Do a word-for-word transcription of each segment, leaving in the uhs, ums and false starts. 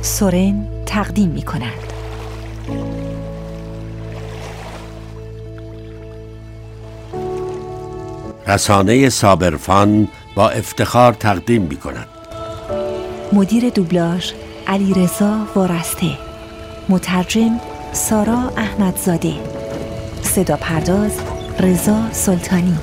سورن تقدیم می کند. رسانه صابرفان با افتخار تقدیم می کند. مدیر دوبلاژ علیرضا وارسته، مترجم سارا احمدزاده، صدا پرداز رضا سلطانی.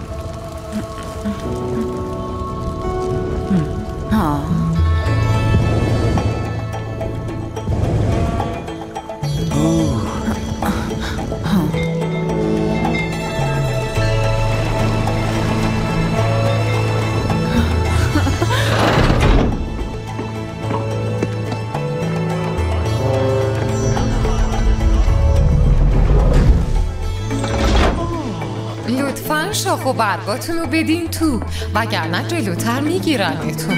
لطفاً شاخ و برگاتون رو بدین تو، وگرنه جلوتر میگیرنتون.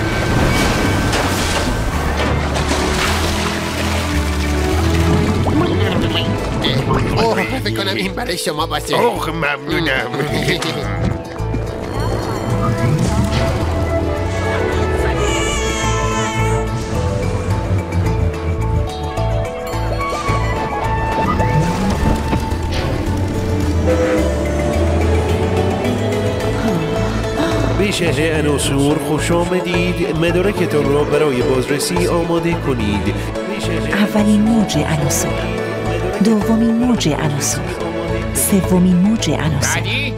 اوه فکر کنم این برای شما باشه. اوه ممنونم. بیشهر انوسور خوش آمدید. مدارکتان را برای بازرسی آماده کنید. اولین موج عناصر، دومین موج عناصر، سومین موج عناصر. بعدی؟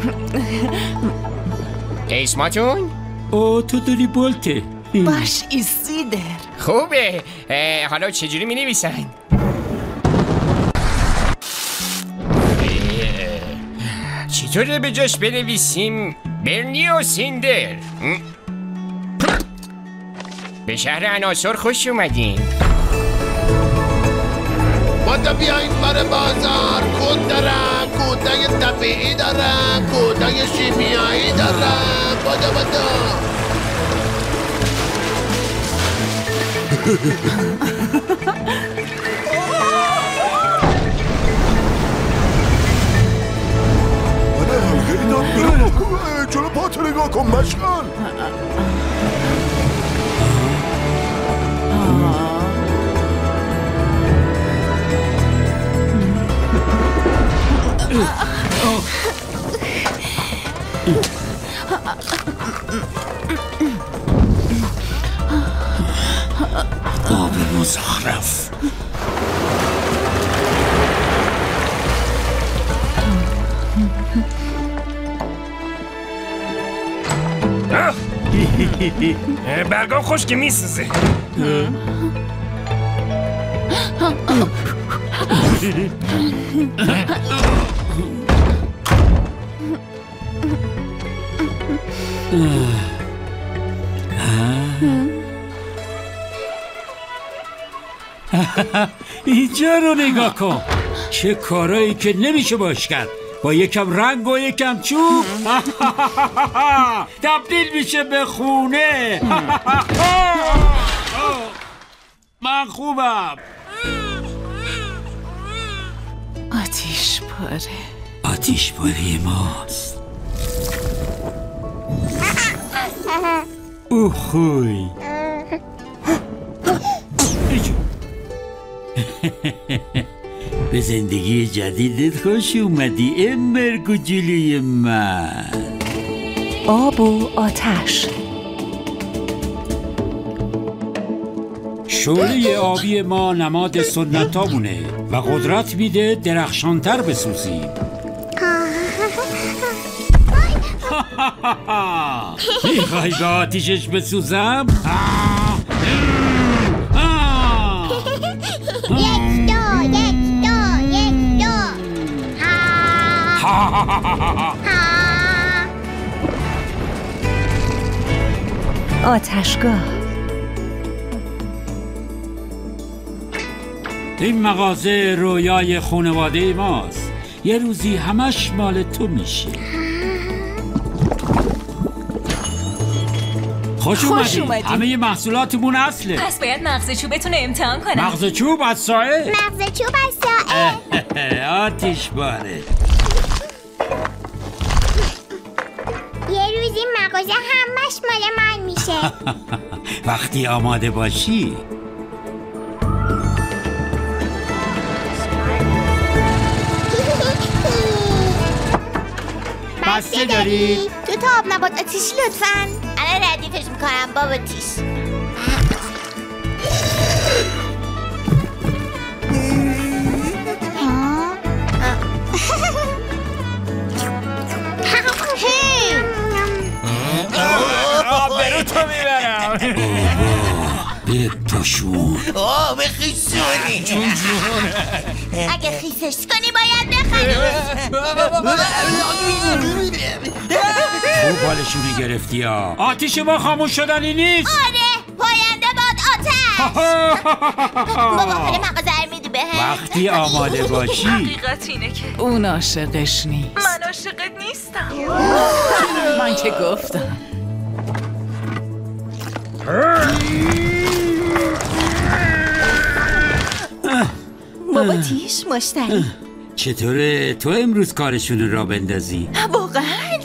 اسمتون؟ او تو داری بولته. باش ایسیدر. خوبه. حالا چجوری می نویسن؟ چطوره به جاش بنویسیم برنیو سیندر؟ به شهر عناصر خوش اومدین. بادا بیاین بر بازار. کود دارم، کودای طبیعی دارم، کودای شیمیایی دارم. بادا بادا. چرا پاتو نگاه کن مشغل. آب مزخرف. برگام خوش که میسوزه. اینجا رو نگاه کن. چه کارایی که نمیشه باش کرد. با یکم رنگ و یکم چوب تبدیل میشه به خونه. من خوبم. آتیش پاره. آتیش پاره ماست. اوه خوی. به زندگی جدیدت خوش اومدی امر کوچولوی من. آب و آتش. شعله آبی ما نماد سنتامونه و قدرت میده درخشانتر بسوزیم. میخوای به آتیشش بسوزم؟ آتشگاه. این مغازه رویای خانواده ماست. یه روزی همش مال تو میشه. خوش اومدی. همه محصولاتمون اصله. پس باید مغز چوبتون رو امتحان کنم. مغز چوب از سایه. مغز چوب از سایه. آتیش باره. یه روزی مغازه همش مال من میشه. وقتی آماده باشی. بسته دارید؟ تو تا آب نبات آتیشی لطفاً. الان ردیفش میکنم بابا تیش. برو تو میبرم. به پاشون. آه به خیسونی. جون جون. اگه خیسش کنی باید بخری. تو بالشونی گرفتی ها. آتیش ما خاموش شدنی نیست. آره پاینده باد آتش. بابا خیلی مغازه میدی به هم. وقتی آماده باشی. حقیقت اینه که اون عاشقش نیست. من عاشقت نیستم. من که گفتم. بابا تیش مشتری. چطوره تو امروز کارشون را بندازی؟ واقعا؟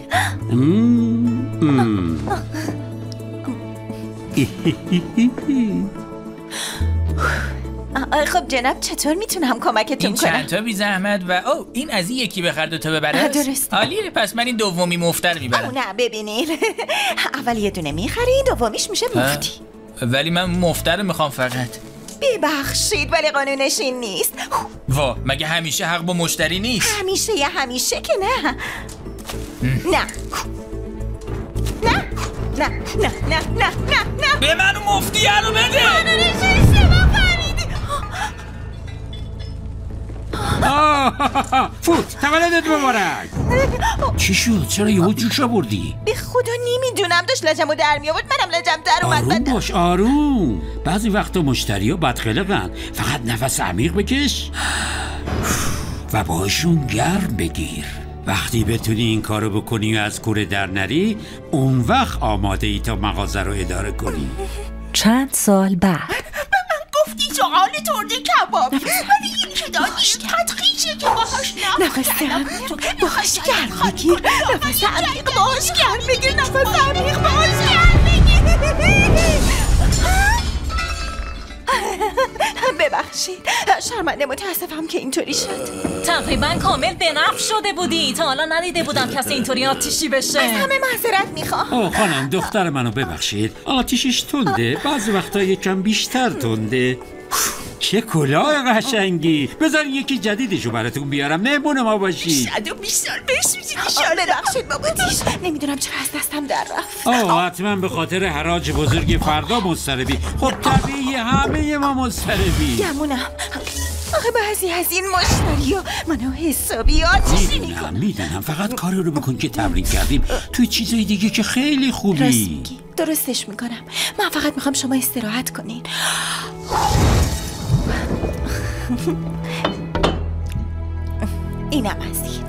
خب جناب چطور میتونم کمکتون این کنم؟ چند تا بی زحمت و او این از این یکی بخر دو تا ببره. درست. عالیه، پس من این دومی مفتر میبرم. نه ببینین اول یه دونه میخری دومیش میشه مفتی. ولی من مفتر میخوام فقط. ببخشید ولی قانونش این نیست. وا مگه همیشه حق با مشتری نیست؟ همیشه یه همیشه که نه. نه نه نه نه نه نه نه نه به منو مفتیه رو بده. قانونش اشتباه فهمیدی. فوت تولدت مبارک. چی شد؟ چرا یهو جوش آوردی؟ به خدا نمیدونم داشت لجمو در می آورد منم لجم در اومد. آروم باش آروم. بعضی وقتا مشتری ها بدخلقن. فقط نفس عمیق بکش و باشون گرم بگیر. وقتی بتونی این کارو بکنی و از کوره در نری اون وقت آماده ای تا مغازه رو اداره کنی. چند سال بعد گفتی سوال ترده کباب ولی این که دادی تدخیشه که باهاش نفس عمیق باهاش گرم بگیر. نفس عمیق باهاش گرم بگیر. نفس عمیق باهاش گرم بگیر. ببخشید شرمنده متاسفم که اینطوری شد. تقریبا کامل به نفع شده بودی. تا حالا ندیده بودم کسی اینطوری آتیشی بشه. از همه معذرت میخوام. آه خانم دختر منو ببخشید آتیشش تنده. بعضی وقتا یکم بیشتر تنده. چه کلاه قشنگی. بذار یکی جدیدشو براتون بیارم مهمون ما باشی. صد و بیست سال بهش میزید ببخشید بابا تیش نمیدونم چرا از دستم در رفت. آه حتما به خاطر حراج بزرگ فردا مضطربی. خب طبیعی همه ما مضطربی. گمونم آخه بعضی از این مشتری ها منو حسابی آتیشی میدونم میکن. میدونم فقط کاری رو بکن که تمرین کردیم. توی چیزای دیگه که خیلی خوبی. درست میگی درستش میکنم. من فقط میخوام شما استراحت کنین. اینم از این.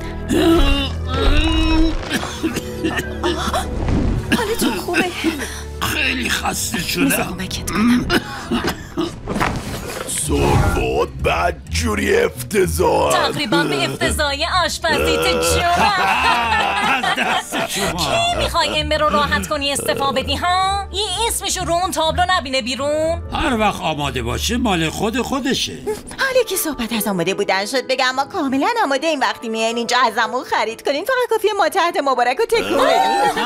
حالتون خوبه؟ خیلی خسته میزه شدم. کمکت کنم. سرفات بدجوری افتضاح. تقریبا به افتضاحی آشپزیت جونم. از دست شما. کی میخوای امبر رو راحت کنی استفاده بدی ها؟ یه اسمشو رو اون تابلو نبینه بیرون؟ هر وقت آماده باشه مال خود خودشه. حالا که صحبت از آماده بودن شد بگم ما کاملا آماده این وقتی میاین اینجا ازمون خرید کنین. فقط کافیه ما تحت مبارک و تکون بدین.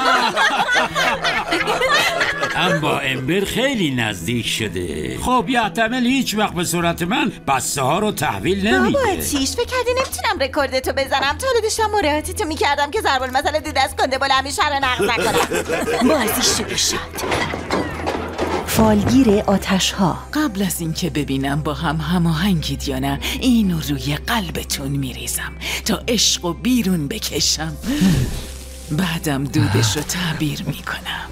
هم با امبر خیلی نزدیک شده. خب یحتمل هیچ وقت به صورت من بسته ها رو تحویل نمیده. بابا تیش فکر کردی نمیتونم رکوردتو بزنم؟ تا حالا داشتم مراعاتتو میکردم که ضرب المثل دو دست کنده بالا همیشه رو نقض نکنم. بازی شروع شد. فالگیر آتش ها. قبل از اینکه ببینم با هم هماهنگید یا نه اینو روی قلبتون میریزم تا عشق و بیرون بکشم. بعدم دودش رو تعبیر میکنم.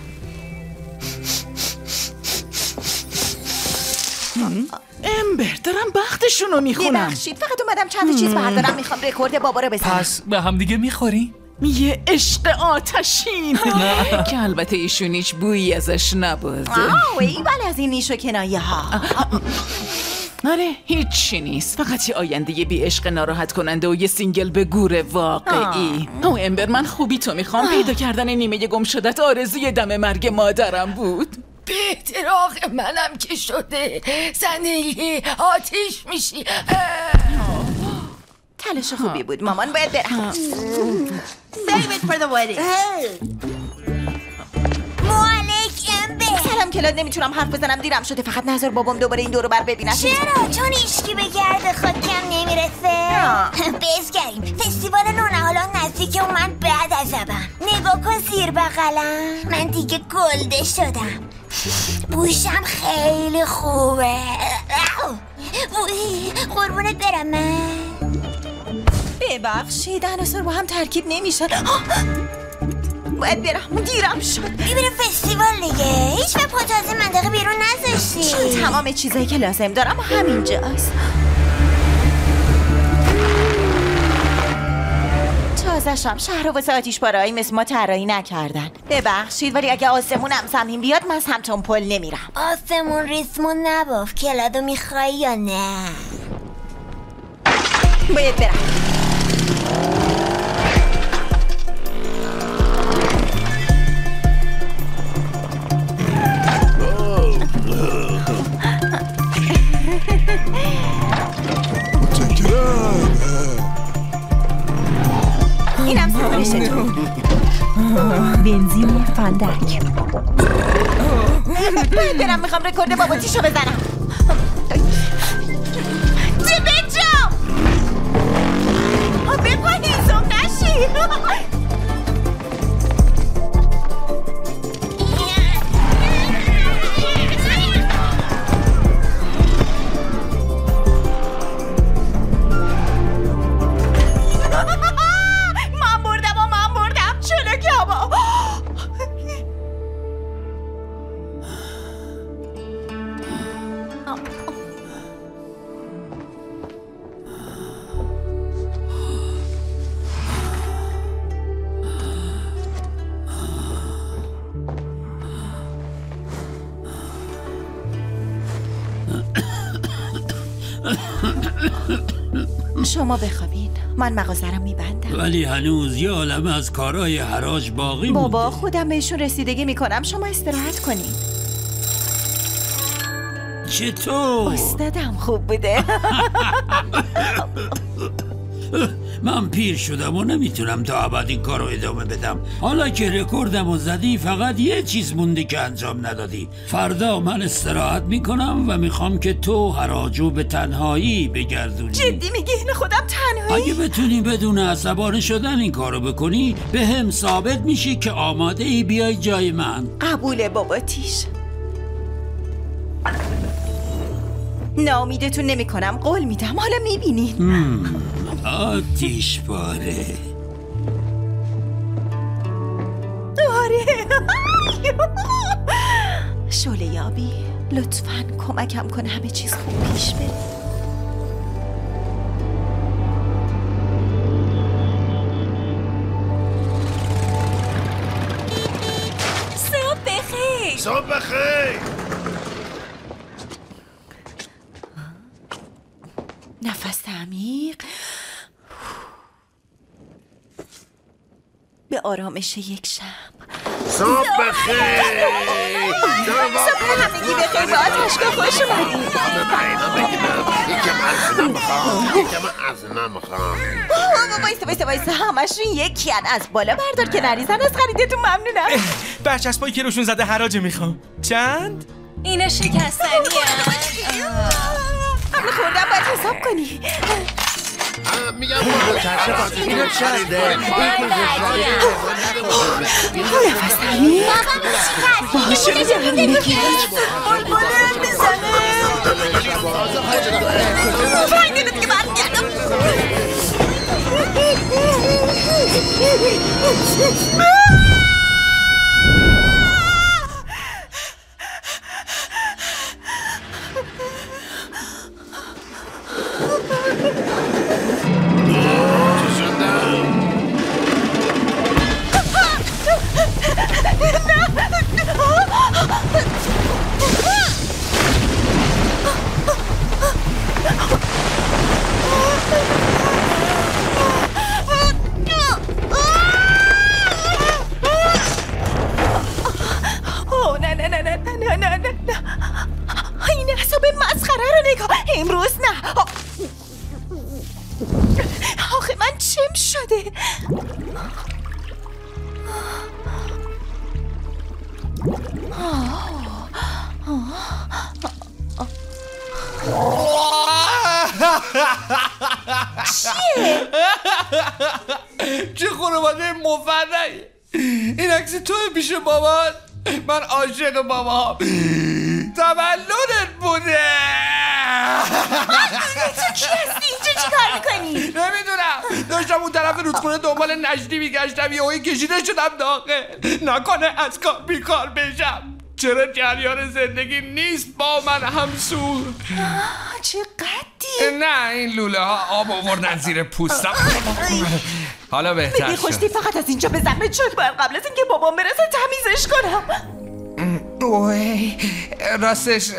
امبر دارم بختشون رو میخونم. ببخشید فقط اومدم چند تا چیز بردارم. میخوام رکورد بابا رو بزنم. پس به هم دیگه میخوری؟ یه عشق آتشین که البته ایشون هیچ بویی ازش نبود. آه ای بله از این نیش و کنایه ها. آره هیچی نیست. فقط یه آینده بی عشق ناراحت کننده و یه سینگل به گور واقعی. او امبر من خوبی تو میخوام. پیدا کردن نیمه گم شدت آرزوی دم مرگ مادرم بود. به احتراق منم که شده زندگی آتیش میشی. تلاش خوبی بود مامان، باید برم. Save it for the wedding. سلام کلاد، نمیتونم حرف بزنم، دیرم شده. فقط نظر بابام دوباره این دورو بر ببینم. چرا؟ چون ایشکی به گرد خود کم نمیرسه. بزگریم فستیوال نونهالان نزدیک اومد بعد از ازبم. نگاه کن زیر بغلم، من دیگه گلده شدم. بوشم خیلی خوبه. قربونت برم من. ببخشید عناصر با هم ترکیب نمیشن. باید برم، دیرم شد. ببینم فستیوال دیگه. هیچ به پتازه منطقه بیرون نذاشتی. چون تمام چیزایی که لازم دارم همینجاست. تازه‌شم شهر و واسه آتیش بارایی مثل ما طراحی نکردن. ببخشید ولی اگه آسمونم زمین بیاد من سمت پل نمیرم. آسمون ریسمون نباف. کلادو میخوای یا نه؟ باید برم. اینم سفارشتون. بنزین فندک. باید برم، میخوام رکورد باباتیشو بزنم. جبه جام بپا هیزم نشی. شما بخوابین، من مغازرم میبندم. ولی هنوز یه عالم از کارهای حراج باقی مونده. بابا خودم بهشون رسیدگی میکنم، شما استراحت کنین. چطور؟ استادم خوب بوده. من پیر شدم و نمیتونم تا ابد این کار رو ادامه بدم. حالا که رکوردم و زدی فقط یه چیز مونده که انجام ندادی. فردا من استراحت میکنم و میخوام که تو حراجو به تنهایی بگردونی. جدی میگی؟ خودم تنهایی؟ اگه بتونی بدون عصبانی شدن این کارو بکنی به هم ثابت میشی که آماده ای بیای جای من. قبوله باباتیش. ناامیدتون نمی کنم، قول میدم. حالا میبینین. آتیش باره. آره. شعله یابی لطفاً کمکم کن همه چیز خوب پیش بره. صبح بخیر. صبح بخیر. نفس عمیق. به آرامش یک شب. صبح بخیر. صبح همگی بخیر. با آتشگاه خوش اومدید. اینا بگیرم. یکم از اینا میخوام. یکم از اینا میخوام. بایسته بایسته بایسته همشون یکی هن. از بالا بردار که نریزن. از خریدتون ممنونم. برچسبایی که روشون زده حراج میخوام. چند؟ اینا شکستنیه. قبل خوردن باید حساب کنی. میگم بابا چرشه بازی اینو چرده نفسمی باشه میدارم بگیر بلبلم میزنه. فایده دیگه برمیگردم. این حساب مسخره رو نگاه. امروز نه. آخه من چم شده. چیه؟ چه خانواده مفرحی. این عکس توی پیش بابات. من عاشق بابا. تولدت بوده. تو کی هستی؟ اینجا چی کار میکنی؟ نمیدونم، داشتم اون طرف رودخونه دنبال نجدی میگشتم، یه هایی کشیده شدم داخل. نکنه از کار بیکار بشم. چرا جریان زندگی نیست با من همسو؟ چه قدی؟ نه این لوله ها آب آوردن زیر پوستم. حالا بهتر شد. خوشتی فقط از اینجا به زمه چک باید قبل از اینکه بابام برسه تمیزش کنم. اوه راستش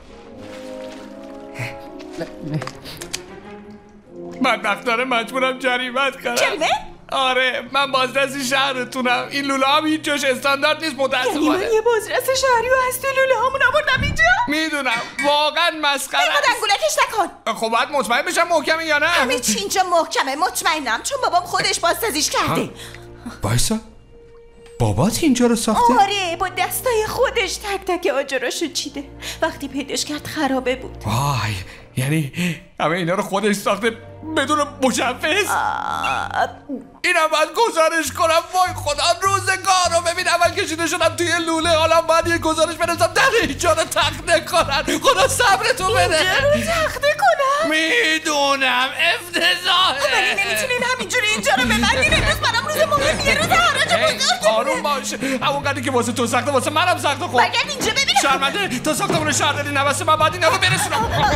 بدبخت داره مجبورم جریمت کنم. جریمه؟ آره من بازرسی شهرتونم. این لوله هم هیچ جاش استاندارد نیست متاسفانه. یعنی من یه بازرس شهری و از تو لوله هامون آوردم اینجا؟ میدونم واقعا مسخره است. اینقدر انگولکش نکن. خب باید مطمئن بشم محکمه یا نه. همه چی اینجا محکمه. مطمئنم چون بابام خودش بازسازیش کرده. بایسا بابات اینجا رو ساخته؟ آره با دستای خودش تک تک آجراشو چیده. وقتی پیداش کرد خرابه بود. وای یعنی همه اینا رو خودش ساخته بدون مجوز؟ اینم باید گزارش کنم. وای خدا روزگار رو ببین. اول کشیده شدم توی لوله، حالا باید یه گزارش بنویسم در اینجا رو تخته کنن. خدا صبرتو بده. اینجا رو تخته کنن؟ میدونم افتضاحه. ولی نمیتونین همینجوری اینجا رو ببندین. امروز برام روز مهم، یه روز حراج بزرگه. آروم باش. همون قدری که واسه تو سخته واسه منم سخته. خب برگرد اینجا ببینم. شرمنده تا ساختمون شهر داری نوسته من باید این رو برسونم.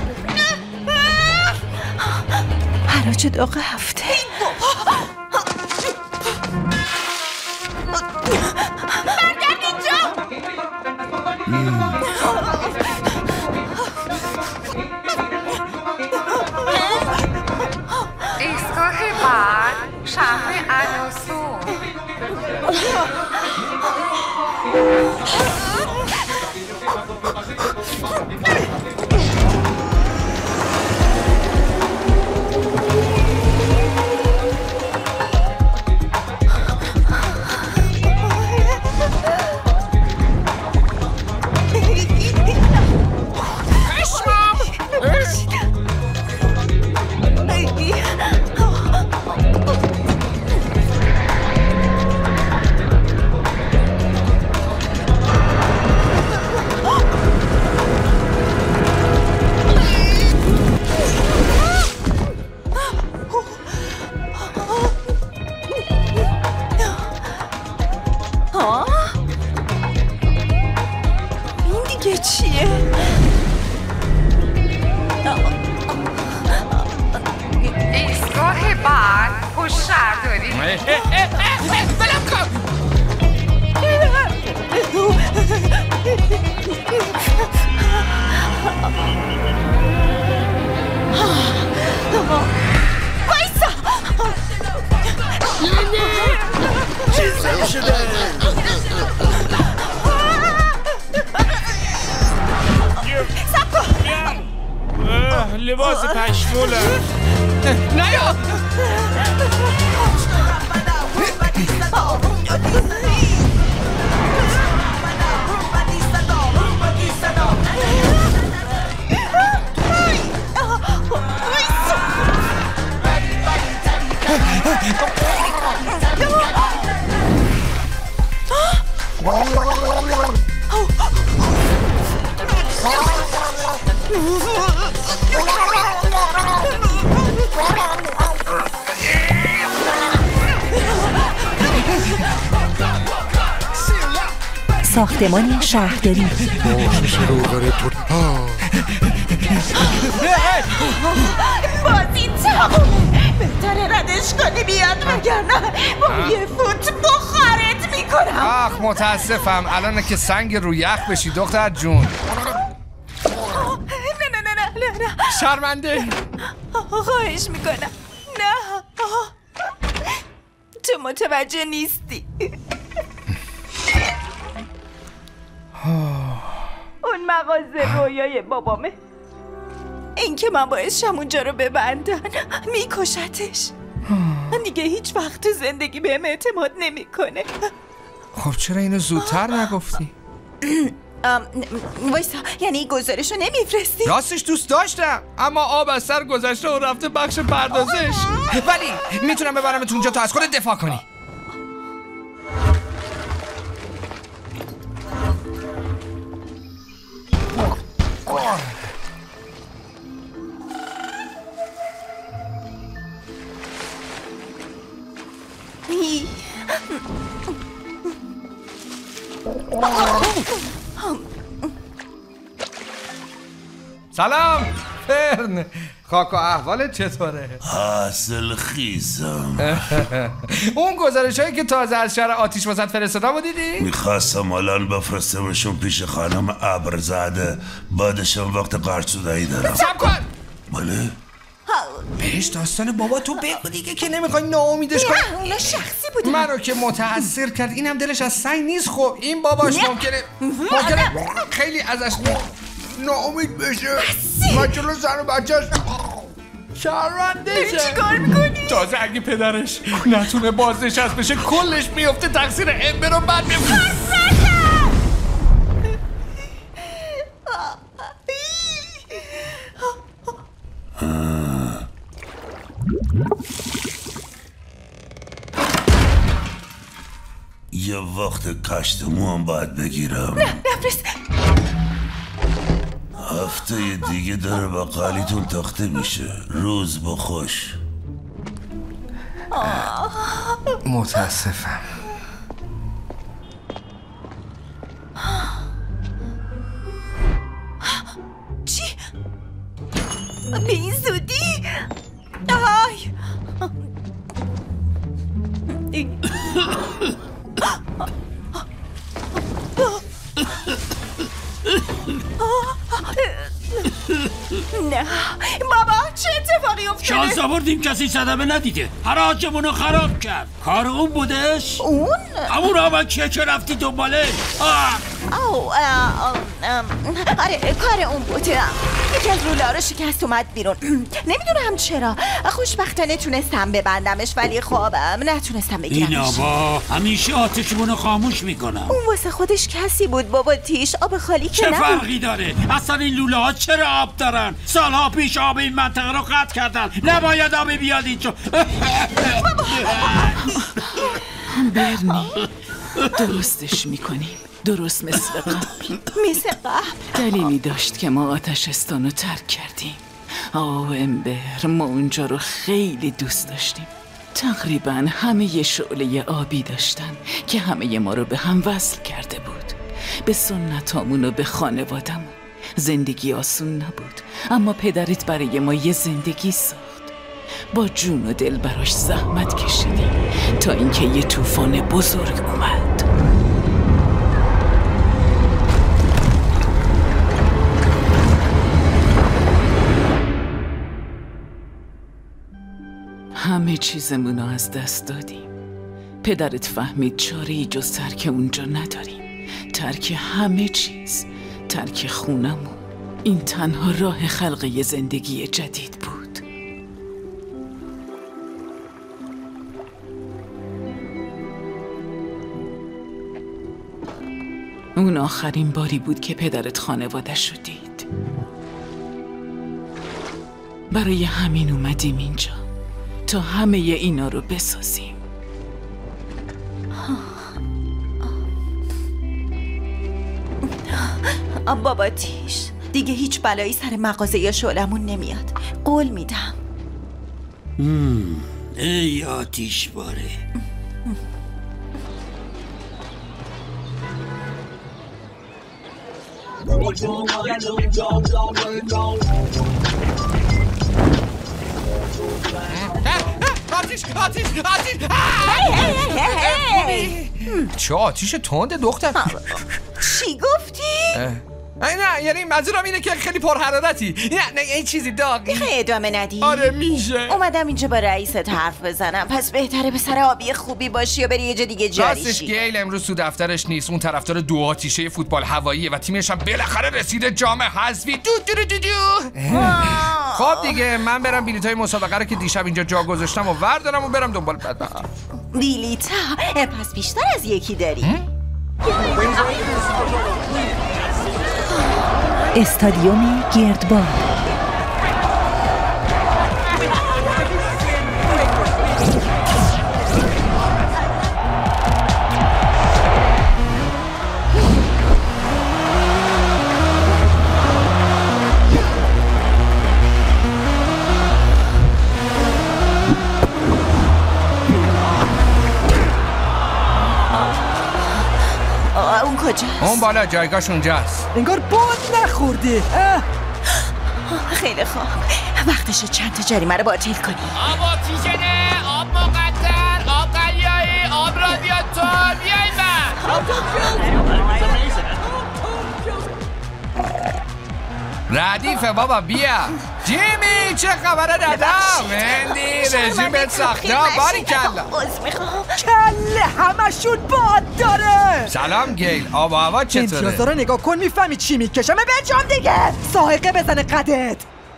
حراج داغ هفته. برگرد اینجا. ایستگاه بعد شهر انوسو. لباس پشموله. نه یا ساختمان شهرداری. بازی تمومه. بهتره ردش کنی بیاد وگرنه با یه فوت بخارت میکنم. آخ متاسفم. الانه که سنگ رو یخ بشی دختر جون. نه نه نه نه نه نه شرمنده. خواهش میکنم نه. تو متوجه نیستی. اون اون مغازه رویای بابامه. این که من باعث شم اونجا رو ببندن میکشتش. دیگه هیچ وقت تو زندگی بهم اعتماد نمیکنه. خب چرا اینو زودتر نگفتی؟ وایسا، یعنی گزارشو نمیفرستی؟ راستش دوست داشتم، اما آب از سر گذشته و رفته بخش پردازش. ولی میتونم ببرمت اونجا تا از خودت دفاع کنی. سلام فرن، خاک و احوالت چطوره؟ حاصل خیزم. اون گزارش هایی که تازه از شهر آتیش واسط فرستادم رو دیدی؟ میخواستم الان بفرستمشون پیش خانم ابرزاده، بعدشم وقت قرصودایی دارم. سب کن. بله؟ بهش داستان بابا تو بگو دیگه که نمیخوای ناامیدش کنی. نه اونا شخصی بودن. منو که متاثر کرد، اینم دلش از سنگ نیست. خب این باباش ممکنه ممکنه خیلی ازش ناامید بشه. من جلو زن و بچهش شرمنده شه. چی کار میکنی؟ تازه اگه پدرش نتونه بازنشست بشه کلش میفته تقصیر امبر رو بعد میفته. یه وقت کشت موام باید بگیرم. نه نفرست. هفته دیگه داره بقالیتون تاخته میشه. روز بخوش. متاسفم. چی؟ به این زودی؟ آی نه بابا، چه اتفاقی افتاده؟ شانس آوردیم کسی صدمه ندیده. حراجمونو خراب کرد. کار اون بودش؟ اون؟ همون آمد کیه که رفتی دنباله؟ او آره کار اون بود. یکی از رولا رو شکست اومد بیرون. نمیدونم چرا. خوشبختانه تونستم ببندمش، ولی خب نتونستم بگیرمش. این آبا همیشه آتشمونو خاموش میکنم. اون واسه خودش کسی بود بابا تیش. آب خالی که چه نبود. فرقی داره؟ اصلا این لوله ها چرا آب دارن؟ سالها پیش آب این منطقه رو قطع کردن. نباید آبی بیاد اینجا. برنی درستش میکنیم، درست مثل قبل. مثل قبل؟ دلیلی داشت که ما آتشستان رو ترک کردیم. آه امبر، ما اونجا رو خیلی دوست داشتیم. تقریبا همه ی شعله آبی داشتن که همه ما رو به هم وصل کرده بود. به سنتامون و به خانوادمون. زندگی آسون نبود، اما پدرت برای ما یه زندگی ساخت. با جون و دل براش زحمت کشیدیم تا اینکه یه طوفان بزرگ اومد. همه چیزمونو از دست دادیم. پدرت فهمید چاره‌ای جز ترک اونجا نداریم. ترک همه چیز، ترک خونمون. این تنها راه خلق یه زندگی جدید بود. اون آخرین باری بود که پدرت خانواده‌ش رو دید. برای همین اومدیم اینجا تا همه اینا رو بسازیم. بابا تیش، دیگه هیچ بلایی سر مغازه یا شعلمون نمیاد. قول میدم. ای آتیش باره. آتیش آتیش آتیش. هی هی هی چه آتیش تنده دختر. چی گفتی؟ نه یعنی منظورم اینه که خیلی پرحرارتی. نه نه این چیزی داغی. میخوای ادامه ندی؟ آره میشه. اومدم اینجا با رئیست حرف بزنم، پس بهتره به سر آبی خوبی باشی و بری یه جا دیگه جاری راستش شی. گیل امروز تو دفترش نیست، اون طرفدار دو آتیشه فوتبال هواییه و تیمش هم بالاخره رسیده جام حذفی. دو دو دو دو دو. خب دیگه من برم بلیطای مسابقه رو که دیشب اینجا جا گذاشتم و وردارم و برم دنبال بدبختی. بلیطا؟ پس بیشتر از یکی داری؟ استادیوم گردباد. اون کجاست؟ اون بالا جایگاهش اونجاست. انگار باد نخورده. خیلی خوب، وقتشه چند تا جریمه رو باطل کنی. آب آکسیژنه، آب مقطر، آب قلیایی، آب رادیاتور. بیایید ردیفه بابا بیا. جیمی چه خبره دادم؟ مندی رژیمت ساخته باری کلا. کله همشون باد داره. سلام گیل، آب و هوا چطوره؟ امتیازا رو نگاه کن میفهمی چی میکشم. به جام دیگه سائقه بزنه قدت.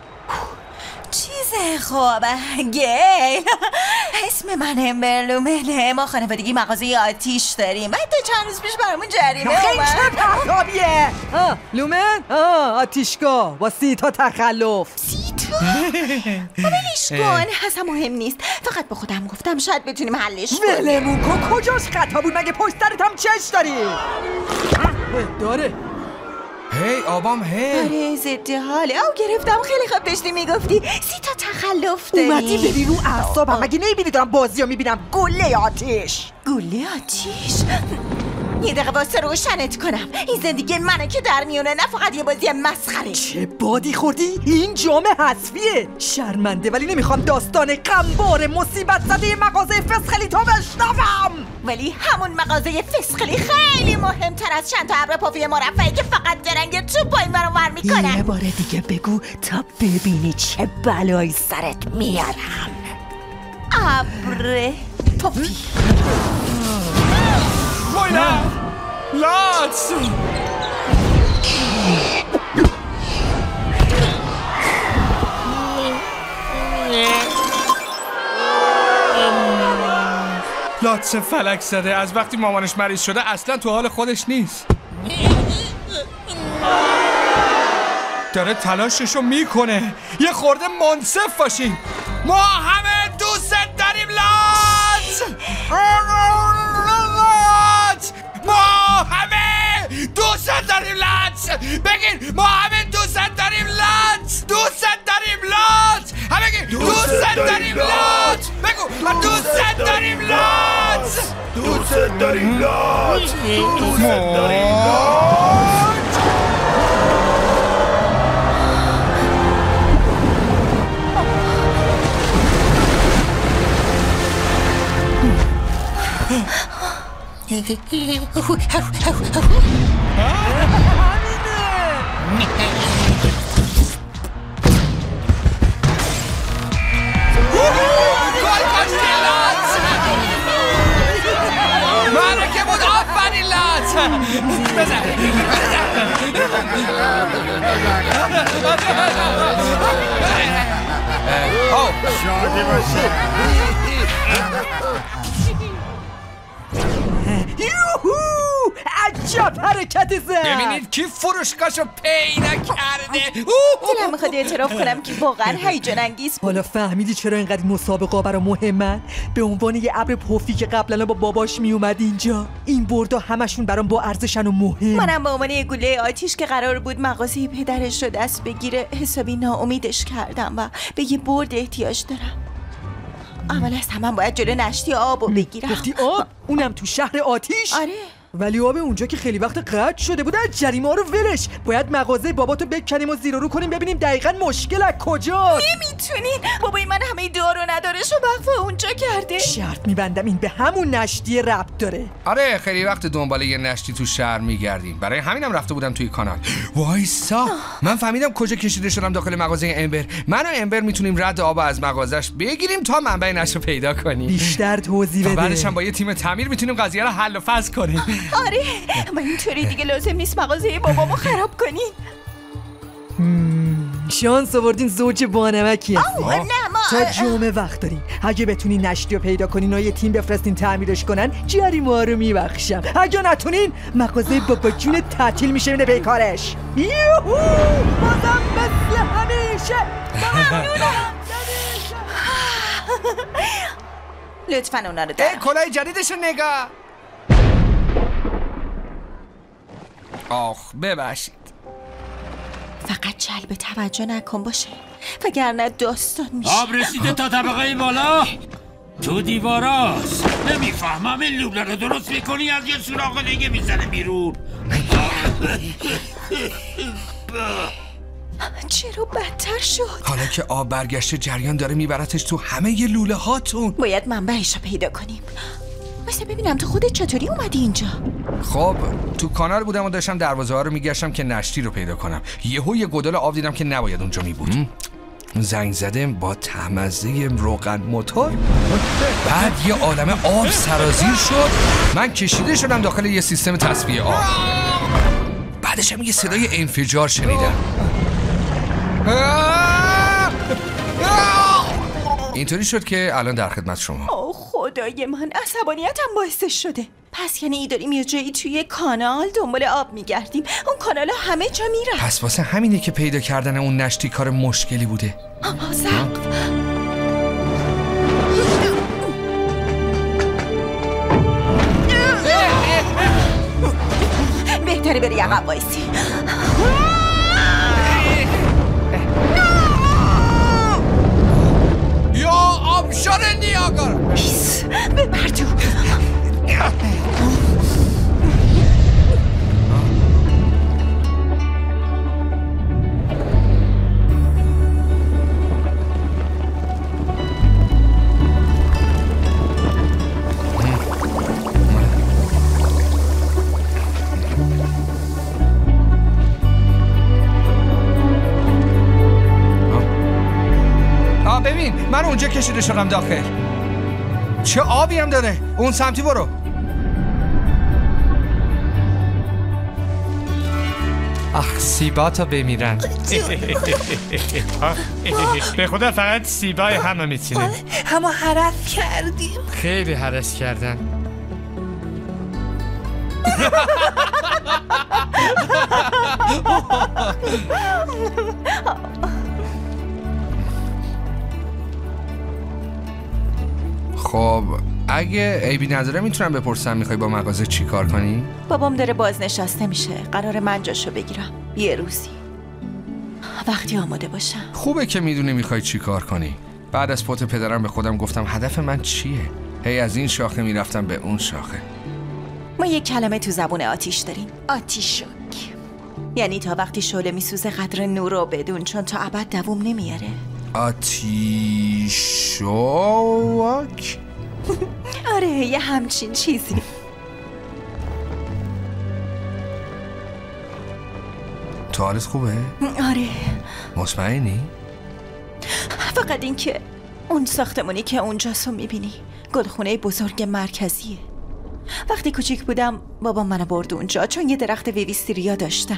چیزه خوبه گیل. اسم من امبرلومنه. ما خانوادگی مغازه آتیش داریم. بعد تا چند روز پیش برامون جریمه اومد. خیلی چه پرتابیه. آه لومن؟ آه آتیشگاه با سی تا تخلف. سی تا؟ ولش کن، اصلا مهم نیست. فقط به خودم گفتم شاید بتونیم حلش کنیم. ولمون کن، کجاش خطا بود؟ مگه پشت سرت هم چش داری؟ داره. هی آبام هی. آره ضد حاله. او گرفتم. خیلی خوب داشتی میگفتی سی تا تخلف داری. اومدی بری رو اعصابم. مگه نمیبینی دارم بازی رو میبینم؟ گله آتیش. گله آتیش؟ یه دقیقه واسه روشنت کنم، این زندگی منه که در میونه، نه فقط یه بازی مسخره. چه بادی خوردی؟ این جام حذفیه. شرمنده، ولی نمیخوام داستان غمبار مصیبت زده مغازه فسخلی تو بشنوم. ولی همون مغازه فسخلی خیلی مهمتر از چند تا ابر پفی مرفعی که فقط دارن یه توپ این ور ور میکنن. یه بار دیگه بگو تا ببینی چه بلایی سرت میارم. ابر پفی. وایلا لاتس. لاتس فلک زده. از وقتی مامانش مریض شده اصلا تو حال خودش نیست. داره تلاششو میکنه. یه خورده منصف باشین. ما همه دوست داریم لاتس. ما همه دوست داریم لاتس. بگین ما همه دوست داریم لاتس. دوست داریم لاتس. همه بگین دوست داریم لاتس. بگو ما دوست داریم لاتس. دوست داریم لاتس. دوست داریم لاتس. مرکه بود. آفرین لات. بزن شادی باشه. یوهو عجب حرکتی زد. ببینید کی فروشگاهشو پیدا کرده. دلم میخواد اعتراف کنم که واقعا هیجان انگیز. حالا فهمیدی چرا اینقدر مسابقه برای مهمن؟ به عنوان یه ابر پفی که قبلا با باباش میومد اینجا. این بردا همشون برام با ارزشن و مهم. منم به عنوان یه گوله آتیش که قرار بود مغازه پدرش رو دست بگیره حسابی ناامیدش کردم و به یه برد احتیاج دارم. اول از همه باید جلو نشتی آب رو بگیرم. گفتی آب؟ اونم تو شهر آتیش؟ آره. ولی آب اونجا که خیلی وقت قطع شده بود، از جریمه ها رو ولش. باید مغازه باباتو بکنیم و زیر و رو کنیم ببینیم دقیقاً مشکل از کجاست. نمیتونین. بابای من همه دارو ندارش و وقفه اونجا کرده. شرط میبندم این به همون نشتی ربط داره. آره خیلی وقت دنبال یه نشتی تو شهر میگردیم، برای همینم رفته بودم توی کانال. وایسا، من فهمیدم کجا کشیده شدم داخل مغازه امبر. من و امبر میتونیم رد آب از مغازش بگیریم تا منبع نشو پیدا کنیم. بیشتر توضیح بده. بعدش هم با یه تیم تعمیر میتونیم قضیه رو حل و فصل کنیم. آره من اینطوری دیگه لازم نیست مغازه بابامو خراب کنین. شانس آوردین زوج بانمکی هستین. نه ما تا جمعه وقت دارین. اگه بتونین نشتی رو پیدا کنین و یه تیم بفرستین تعمیرش کنن، جریمه ها رو میبخشم. اگه نتونین مغازه بابا جون تعطیل میشه میره به کارش. یوهو بازم مثل همیشه. ممنونم. لطفاً اونا رو دارم. کلاه جدیدش رو نگاه. آخ ببخشید. فقط جلب توجه نکن باشه، وگرنه داستان میشه. آب رسیده تا طبقه بالا. تو دیواراست. نمیفهمم این لوله رو درست میکنی از یه سوراخ دیگه میزنه بیرون. چرا بدتر شد؟ حالا که آب برگشته جریان داره میبرتش تو همه ی لوله هاتون. باید منبعش رو پیدا کنیم. مثلا ببینم تو خودت چطوری اومدی اینجا؟ خب تو کانال بودم و داشتم دروازه ها رو میگشتم که نشتی رو پیدا کنم. یهو یه گودال آب دیدم که نباید اونجا میبود. زنگ زدم با تمزه روغن موتور. بعد یه عالمه آب سرازیر شد. من کشیده شدم داخل یه سیستم تصفیه آب. بعدش هم یه صدای انفجار شنیدم. اینطوری شد که الان در خدمت شما. آه خدای من، عصبانیتم باعثش شده. پس یعنی ای داریم یه جایی توی کانال دنبال آب میگردیم. اون کانال ها همه جا میرن. پس واسه همینه که پیدا کردن اون نشتی کار مشکلی بوده. آها سقف. بهتره بری عقب وایسی. یا آبشار نیاگار. ببر تو. ببین من اونجا کشیده شدم داخل. چه آبی هم داره. اون سمتی برو. آخ سیبا تا بمیرن. به خدا فقط سیبای همه میتونه. همه هرس کردیم. خیلی هرس کردن. خب اگه عیبی نداره میتونم بپرسم میخوای با مغازه چی کار کنی؟ بابام داره بازنشسته میشه. قراره من جاشو بگیرم یه روزی وقتی آماده باشم. خوبه که میدونی میخوای چی کار کنی. بعد از فوت پدرم به خودم گفتم هدف من چیه؟ هی از این شاخه میرفتم به اون شاخه. ما یک کلمه تو زبون آتیش داریم، آتیشک. یعنی تا وقتی شعله میسوزه قدر نور رو بدون، چون تا ابد دووم نمیاره. آتیشوک؟ آره یه همچین چیزی. تو حالت خوبه؟ آره. مطمئنی؟ فقط این که اون ساختمونی که اونجاست رو میبینی، گلخونه بزرگ مرکزیه. وقتی کوچیک بودم بابام منو برد اونجا چون یه درخت ویویستریا داشتن.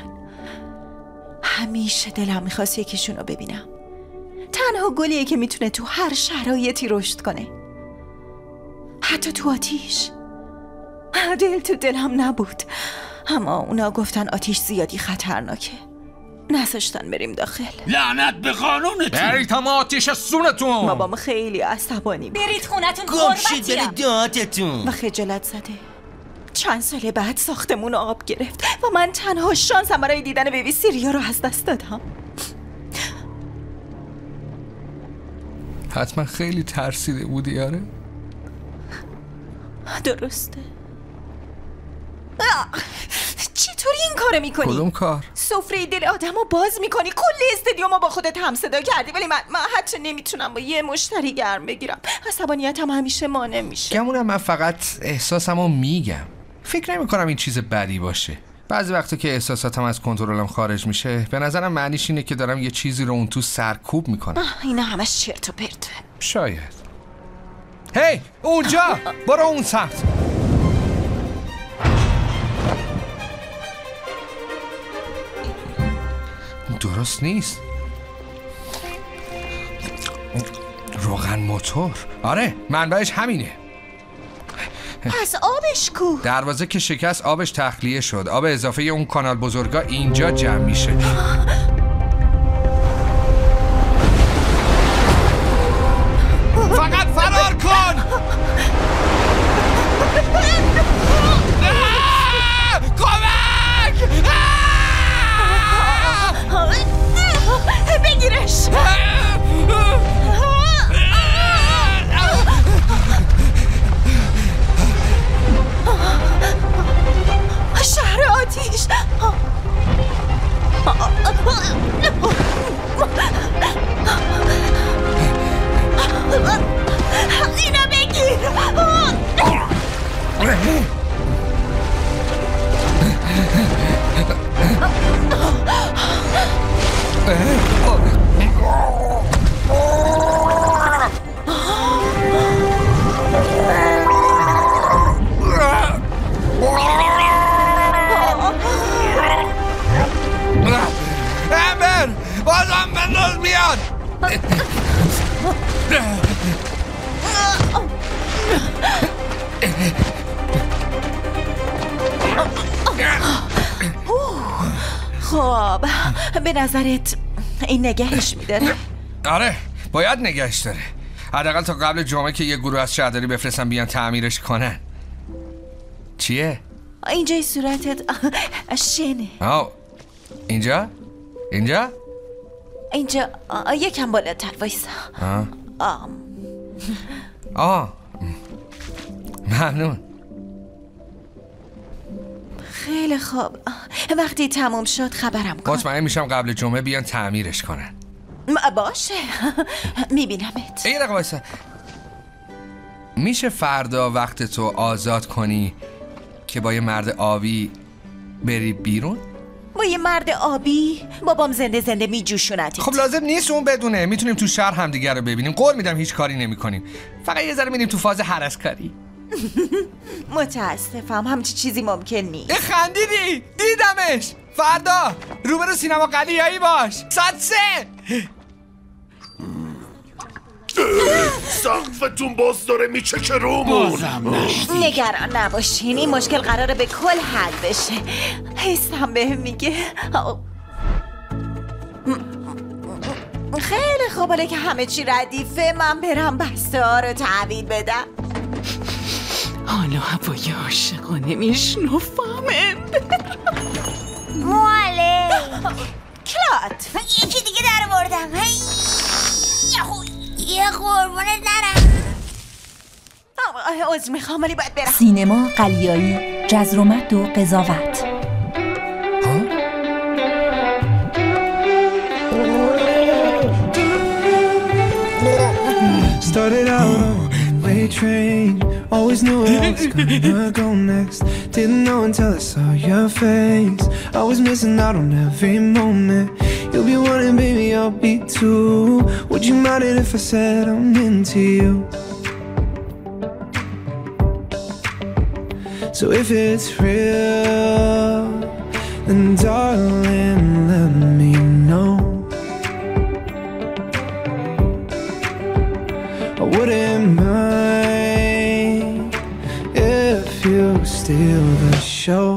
همیشه دلم میخواست یکیشون رو ببینم. تنها گلیه که میتونه تو هر شرایطی رشد کنه، حتی تو آتیش. دل تو دلم نبود، اما اونا گفتن آتیش زیادی خطرناکه، نذاشتن بریم داخل. لعنت به قانونتون. برید هم آتیش سونتون. بابام خیلی عصبانی بود. برید خونتون. گمشید بره دادتون. و خجالت زده. چند سال بعد ساختمون آب گرفت و من تنها شانسم برای دیدن بیبی سیریا رو از دست دادم. حتما خیلی ترسیده بودی. آره درسته. کار میکنی؟ کدوم کار؟ سفره دل آدمو باز میکنی. کل استادیومو با خودت هم صدا کردی، ولی من من حتی نمیتونم با یه مشتری گرم بگیرم. عصبانیتم همیشه مانع میشه. گمونم من فقط احساسمو میگم. فکر نمی کنم این چیز بدی باشه. بعضی وقتا که احساساتم از کنترلم خارج میشه، به نظرم معنیش اینه که دارم یه چیزی رو اون تو سرکوب میکنم. اینا همش چرت و پرته. شاید. هی اونجا، برو اون سمت. درست نیست. روغن موتور. آره منبعش همینه. پس آبش کو؟ دروازه که شکست آبش تخلیه شد. آب اضافه اون کانال بزرگا اینجا جمع میشه. فقط فرار کن. کمک! بگیرش. شهر آتیش. اینا بگیر. امبر بازم بنداز بیاد. خب به نظرت این نگهش میداره؟ آره باید نگهش داره، حداقل تا قبل جمعه که یه گروه از شهرداری بفرستن بیان تعمیرش کنن. چیه؟ اینجای صورتت شنه. آه اینجا؟ اینجا؟ اینجا یکم بالاتر وایسا. آه آه آه ممنون. خیلی خوب، وقتی تموم شد خبرم کن. مطمئن میشم قبل جمعه بیان تعمیرش کنن. باشه میبینمت. یه دقیقه وایسا. میشه فردا وقت تو آزاد کنی که با یه مرد آبی بری بیرون؟ با یه مرد آبی؟ بابام زنده زنده میجوشونتید. خب لازم نیست اون بدونه، میتونیم تو شهر همدیگه رو ببینیم. قول میدم هیچ کاری نمی کنیم، فقط یه ذره میریم تو فاز هرسکاری. متاسفم همچی چیزی ممکن نیست. خندیدی؟ دیدمش. فردا روبرو سینما قلیایی باش. ساعت سه. سقفتون باز داره میچکه رومون. بازم نشدی. نگران نباشین، این مشکل قراره به کل حل بشه. حسم بهم میگه. خیلی خوب، حالا که همه چی ردیفه من برم بسته ها رو تحویل بدم. حالا هوای عاشقانه میشنفمم. معلم کلات یکی دیگه در بردم. یه قربونت نرم. عذر میخوام ولی باید برم. سینما قلیایی، جذر و مد و قضاوت. Started out on a one-way train. Always knew where I was gonna go next. Didn't know until I saw your face. I was missing out on every moment. You'll be one and baby I'll be two. Would you mind it if I said I'm into you? So if it's real, then darling let me know. I wouldn't mind if you steal the show.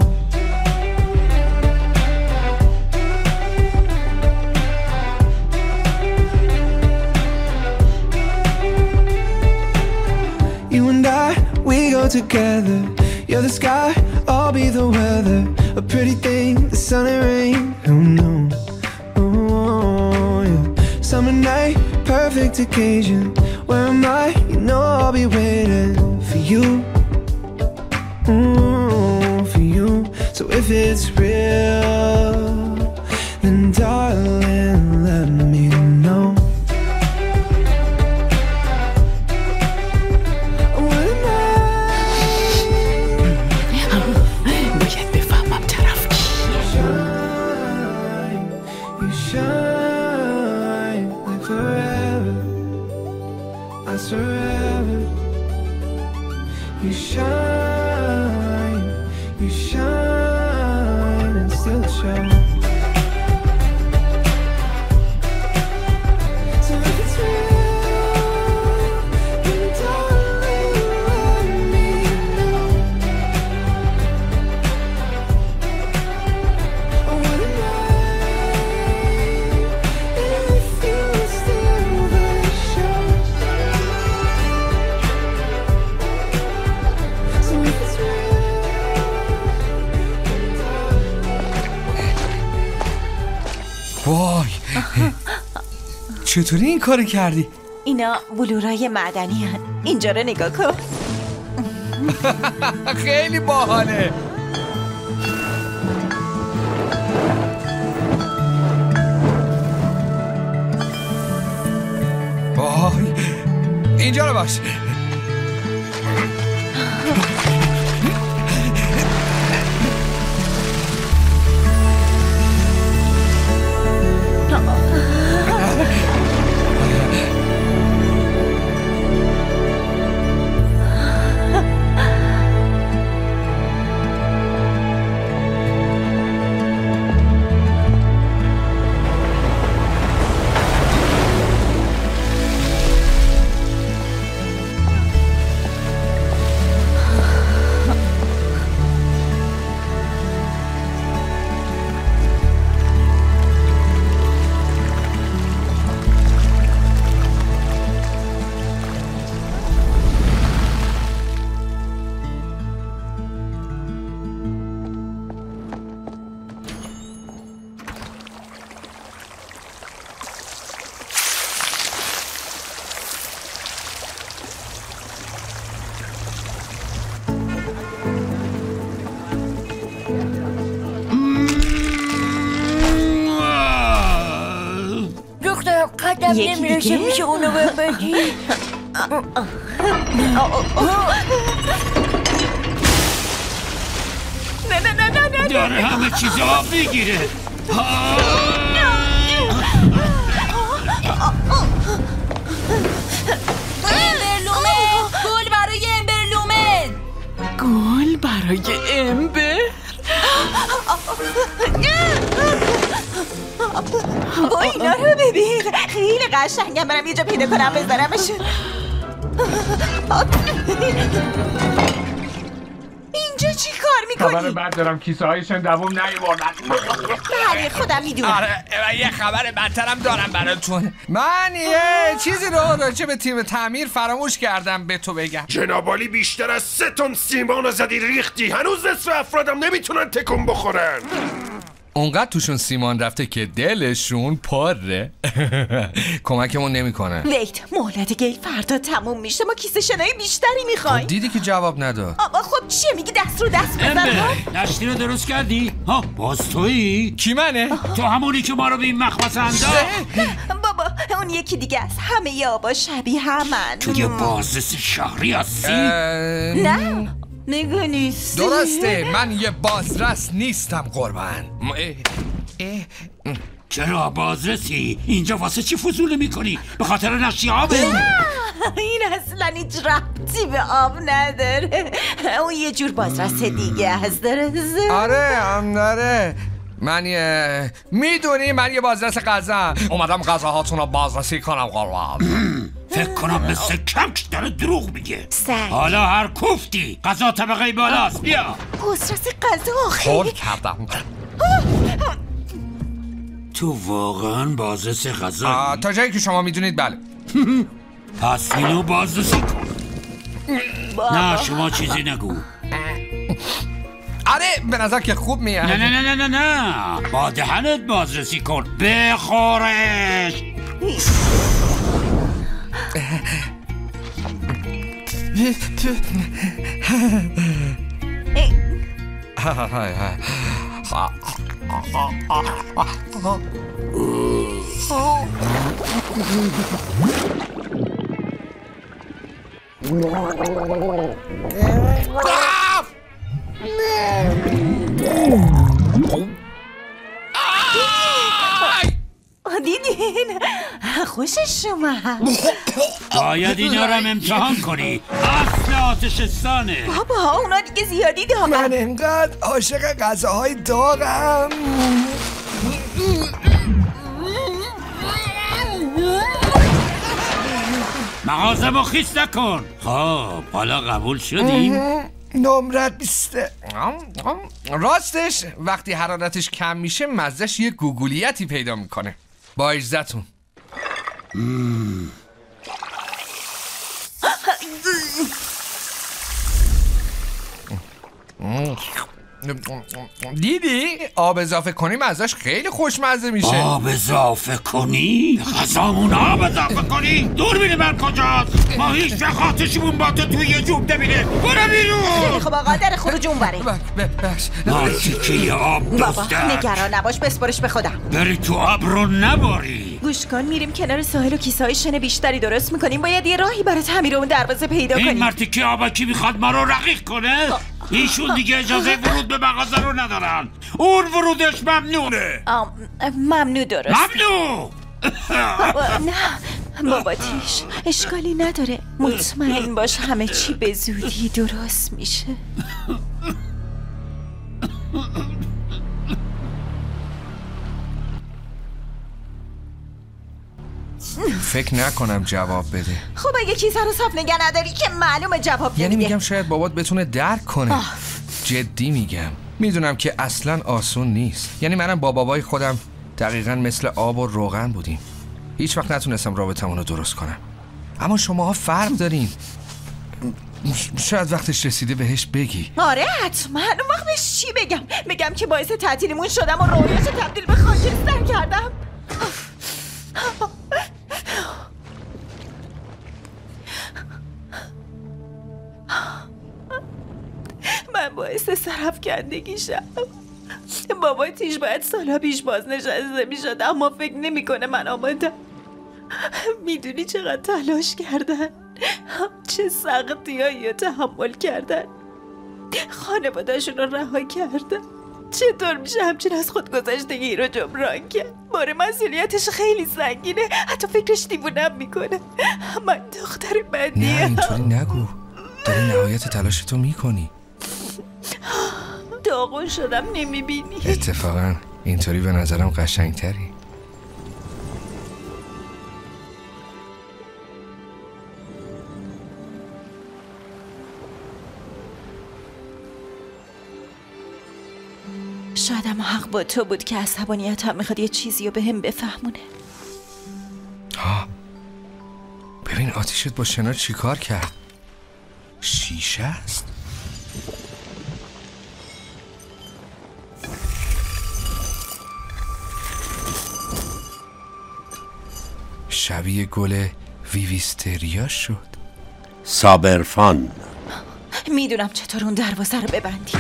You and I, we go together. You're the sky, I'll be the weather. A pretty thing, the sun and rain, who knows? Oh, yeah. Summer night, perfect occasion. Where am I? You know I'll be waiting for you, mm, for you. So if it's real, then darling, let me know. باید بفهمم طرف کیه. You shine like forever, I forever. You shine, you shine and still show. So if it's real, then darling, let me know. What am I if you still the show? So if it's وای چطوری این کار کردی؟ اینا بلورای معدنی هن. اینجا رو نگاه کن. خیلی باحاله. وای اینجا رو باش. قدم نمیرسه میشه اونو ببگی. نه نه نه نه نه داره همه چیز آب میگیره. امبرلومن، گل برای امبرلومن. گل برای امبر؟ با اینا رو ببین، خیلی قشنگم. برم یه جا پیدا کنم بذارمشون. اینجا چی کار میکنی؟ خبر بد دارم، کیسه هایشون دوام نیوردن. بله خودم میدونم. آره یه خبر بدترم دارم براتون. من یه چیزی رو راجع به تیم تعمیر فراموش کردم به تو بگم. جنابالی بیشتر از سه تن سیمان زدی ریختی، هنوز نصف افرادم نمیتونن تکون بخورن. اونقدر توشون سیمان رفته که دلشون پره. کمکمون نمیکنه. ویت، مهلت گیل فردا تموم میشه. ما کیسه شنای بیشتری میخوایم. دیدی که جواب نداد. آقا خب چیه میگی؟ دست رو دست بزن. نشتی رو درست کردی؟ ها باز تویی؟ کی منه؟ تو همونی که ما رو به این مخمص انداخت. بابا اون یکی دیگه است. همه ی آبا شبیه همن. تو یه بازرس شهری هستی؟ نه نگو نیست. درسته من یه بازرس نیستم قربان. چرا بازرسی؟ اینجا واسه چی فضوله میکنی؟ به خاطر نشتی آبه؟ این اصلا هیچ ربطی به آب نداره. اون یه جور بازرس دیگه هست. داره. آره هم داره. من یه میدونی من یه بازرس غذا اومدم غذاهاتون رو بازرسی کنم قربان. فکر کنم مثل کمک داره دروغ میگه. سگ. حالا هر کوفتی غذا طبقه بالاست. بیا بازرس غذا خیلی کردم. تو واقعا بازرس غذا؟ تا جایی که شما میدونید بله. پس اینو بازرسی کن. نه شما چیزی نگو. آره به نظر که خوب میاد. نه نه نه نه نه با دهنت بازرسی کن. بخورش. دیدین؟ خوشش اومد. باید اینا رو امتحان کنی. اصل آتشستانه. بابا اونا دیگه زیادی داغن. من انقدر عاشق غذاهای داغم. مغازمو خیس نکن. خب حالا قبول شدیم؟ نمرت بیسته. راستش وقتی حرارتش کم میشه مزهش یه گوگولیتی پیدا میکنه. با اجزتون. دیدی؟ آب اضافه کنیم ازش خیلی خوشمزه میشه. آب اضافه کنی؟ غذامون آب اضافه کنی؟ دور بینه من کجاست؟ ما هیچ وقت آتشمون با تو توی یه جوب نمیره. برو بیرون. خیلی خوب آقا در خروج اون بریم. ما تیکه آب بابا دستر. نگران نباش بسپارش به خودم. بری تو آب رو نباری. گوش کن میریم کنار ساحل و کیسه های شن بیشتری درست میکنیم. باید یه راهی برای تعمیر اون دروازه پیدا کنیم. این مرتی که آبکی میخواد ما رو رقیق کنه؟ ایشون دیگه اجازه ورود به مغازه رو ندارن. اون ورودش ممنوعه. ممنوع درست. ممنوع. بابا نه بابا تیش اشکالی نداره. مطمئن باش همه چی به زودی درست میشه. فکر نکنم جواب بده. خب اگه کیسه رو صاف نگه نداری که معلومه جواب نمیده. یعنی میگم شاید بابات بتونه درک کنه. آه. جدی میگم. میدونم که اصلا آسون نیست. یعنی منم با بابای خودم دقیقا مثل آب و روغن بودیم. هیچ وقت نتونستم رابطمون رو درست کنم. اما شماها فرق دارین. شاید وقتش رسیده بهش بگی. آره حتما. اون وقت بهش چی بگم؟ بگم که باعث تعطیلیمون شدم و رویاش تبدیل به خاکستر کردم. من باعث سرفکندگیشم. بابا تیش باید سالا پیش بازنشسته میشد اما فکر نمیکنه من آمادم. میدونی چقدر تلاش کردن، چه سختیایی رو تحمل کردن، خانواده‌شون رو رها کردن. چطور میشه همچین از خودگذشتگی رو جبران کرد؟ بار مسئولیتش خیلی سنگینه. حتی فکرش دیوونم میکنه. من دختر بدیم. نه اینطوری نگو. داری نهایت تلاشتو میکنی. داغون شدم نمیبینی؟ اتفاقا اینطوری به نظرم قشنگتری. شاید اما حق با تو بود که عصبانیت هم میخواد یه چیزی رو به هم بفهمونه. ها ببین آتیشت با شنا چی کار کرد؟ شیشه است؟ شبیه گل ویویستریا شد. صابرفان. میدونم چطور اون دروازه رو ببندی.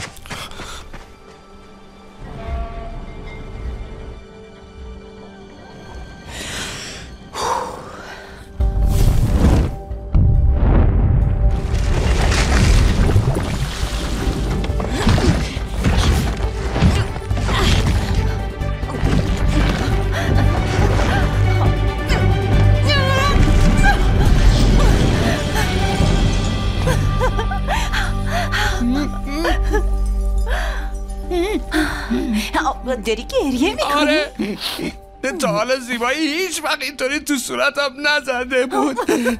داری گریه میکنی؟ آره تا حالا زیبایی هیچ وقت اینطوری تو صورتم نزده بود.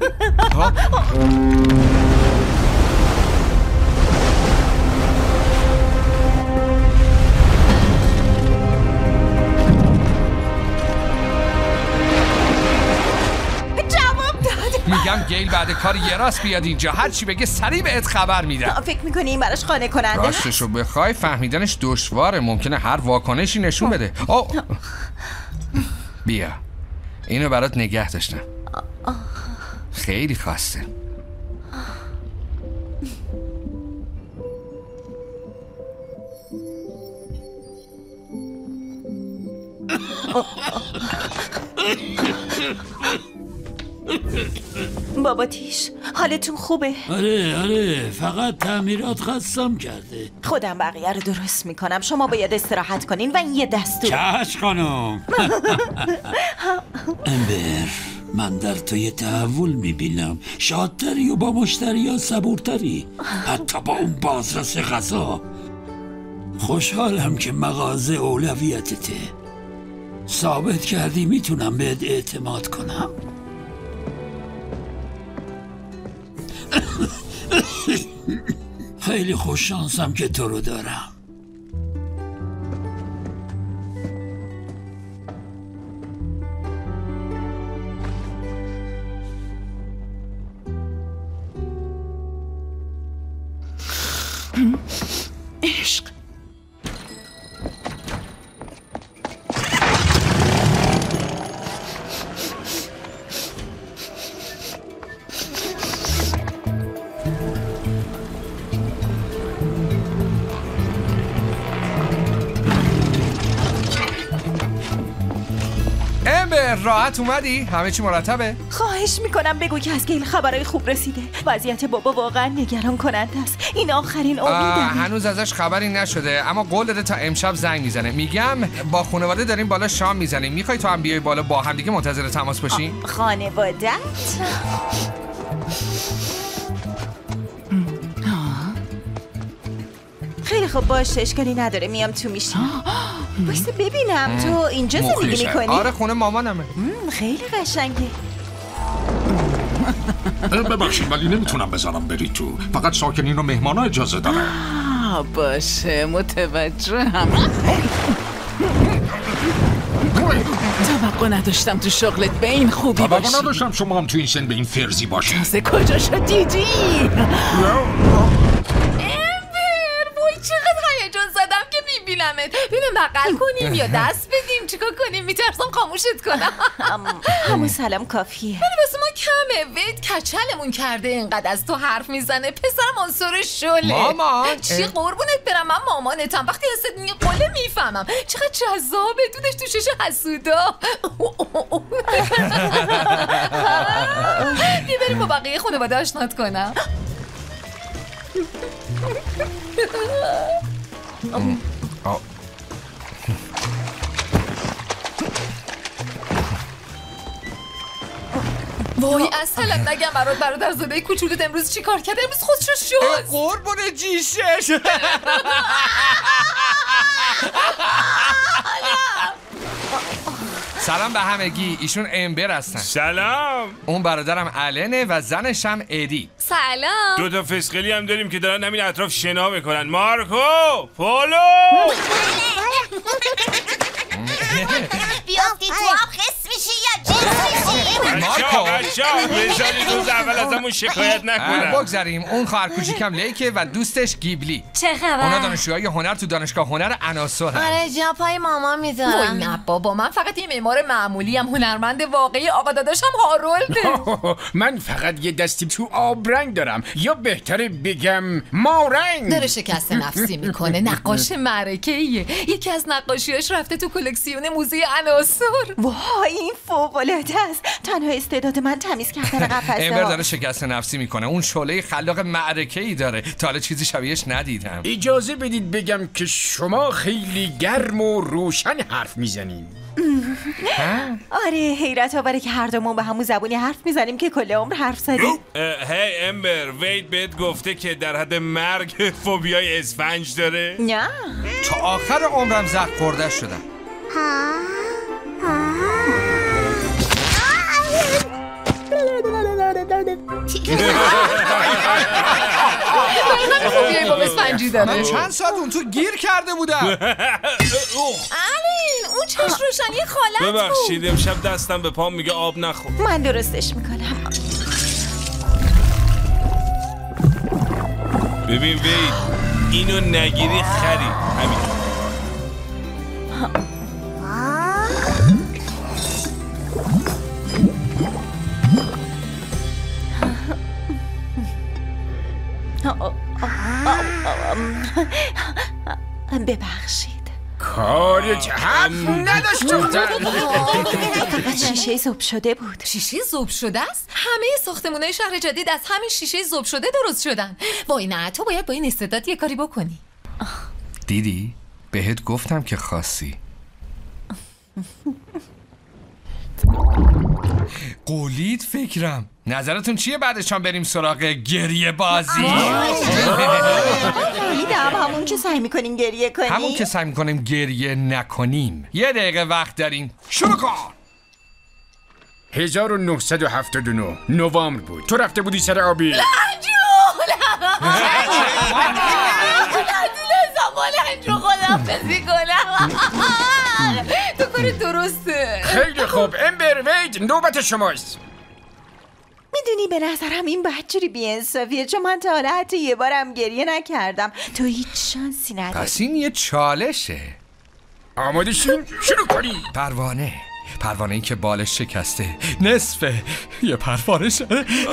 جواب داد. میگم گیل بعد کار یه راست بیاد اینجا، هر چی بگه سریع بهت خبر میدم. فکر میکنی این براش قانع کننده؟ راستشو بخوای فهمیدنش دشواره. ممکنه هر واکنشی نشون بده. او بیا اینو برات نگه داشتم. خیلی خاسته. بابا تیش حالتون خوبه؟ آره آره فقط تعمیرات خستم کرده. خودم بقیه رو درست میکنم. شما باید استراحت کنین و این یه دستور. چشم خانم. امبر من در تو یه تحول میبینم. شادتری و با مشتری ها صبورتری، حتی با اون بازرس غذا. خوشحالم که مغازه اولویتته. ثابت کردی میتونم بهت اعتماد کنم. خیلی خوش شانسم که تو رو دارم. عشق راحت اومدی؟ همه چی مرتبه؟ خواهش میکنم بگو که از گیل خبرای خوب رسیده. وضعیت بابا واقعا نگران کننده است. این آخرین امیدم. هنوز ازش خبری نشده، اما قول داده تا امشب زنگ میزنه. میگم با خانواده داریم بالا شام میزنیم. میخوای تو هم بیای بالا با هم دیگه منتظر تماس باشیم؟ خانوادت؟ خیلی خوب باشه، اشکالی نداره. میام تو میشم. بایسته ببینم تو اینجا زندگی میکنی؟ آره خونه مامانمه. خیلی قشنگه. ببخشید ولی نمیتونم بذارم بری تو. فقط ساکنین و مهمانا اجازه داره. باشه متوجهم. توقع نداشتم تو شغلت به این خوبی باشی. توقع نداشتم شما هم تو این سن به این فرزی باشی. تازه کجاشو دیدی؟ چقدر هیجان زدم که میبینمت. ببین بغل کنیم یا دست بدیم، چیکار کنیم؟ میترسم خاموشت کنم. همون سلام کافیه. ولی واسه ما کمه. وید کچلمون کرده اینقدر از تو حرف میزنه. پسرم آنصور شله. مامان چی قربونت برم، من مامانتم. وقتی هست می قله میفهمم. چقدر جذابه دودش تو شش حسودا. بیا بریم با بقیه خانواده آشنات کنم. وای اصلا نگم برات برادر زاده کوچولوت امروز چی کار کرد؟ امروز خودشو شد. قربون جیشش. سلام به همگی. ایشون امبر هستن. سلام. اون برادرم النه و زنش هم ادی. سلام. دو تا فسقلی هم داریم که دارن همین اطراف شنا میکنن. مارکو، پولو. بیافتی تو هم خس میشی یا جنس میشی؟ مارکو بچه بذارید روز اول از همون شکایت نکنم. بگذاریم. اون خواهر کوچیکم لیکه و دوستش گیبلی. چه خبر؟ اونا دانشجوهای هنر تو دانشگاه هنر عناصر هستن. آره جا پای مامان میذارم. وای نه بابا، من فقط یه معمار معمولی ام. هنرمند واقعی. آقا داداشم هارولده. من فقط یه دستی تو آبرنگ دارم، یا بهتره بگم مارنگ. داره شکست نفسی میکنه. نقاش معرکه‌ایه. یکی از نقاشیاش رفته تو کلکسیون موزه عناصر. وای این فوق‌العاده است. تنها استعداد من تمیز کردن قفسه. امبر داره شکست نفسی میکنه. اون شعله خلاق معرکه‌ای داره. تا حالا چیزی شبیهش ندیدم. اجازه بدید بگم که شما خیلی گرم و روشن حرف میزنین. آره حیرت آوره که هر دومون به همون زبونی حرف میزنیم که کل عمر حرف زدیم. هی امبر، وید بهت گفته که در حد مرگ فوبیای اسفنج داره؟ نه. تا آخر عمرم زخم خورده شدم. خوبیه با اسفنجی داره. من چند ساعت اون تو گیر کرده بودم. الین اون چشم روشنی خالت بود. ببخشید امشب دستم به پام میگه آب نخور. من درستش میکنم. ببین وید اینو نگیری خری. همین. ببخشید. کاری که حرف نداشت دختر. فقط شیشه ذوب شده بود. شیشه ذوب شده است؟ همه ساختمان‌های شهر جدید از همین شیشه ذوب شده درست شدن. وای نه، تو باید با این استعداد یه کاری بکنی. دیدی؟ بهت گفتم که خاصی. قولید فکرم. نظرتون چیه بعدش هم بریم سراغ گریه بازی؟ فهمیدم، همون که سعی میکنیم گریه کنیم. همون که سعی میکنیم گریه نکنیم. یه دقیقه وقت داریم، شروع کن. هزار و نهصد و هفتاد و نه نوامبر بود. تو رفته بودی سر آبی. لنجول لنجول خودم بزی کنم. تو کار درسته. خیلی خوب امبر وید، نوبت شماست. میدونی به نظرم این بچه‌ری بی‌انصافیه، چون من تا حالا حتی یه بارم گریه نکردم. تو هیچ شانسی نداری. پس این یه چالشه. آماده شین شروع کنی. پروانه پروانه ای که بالش شکسته، نصفه یه پروانشه.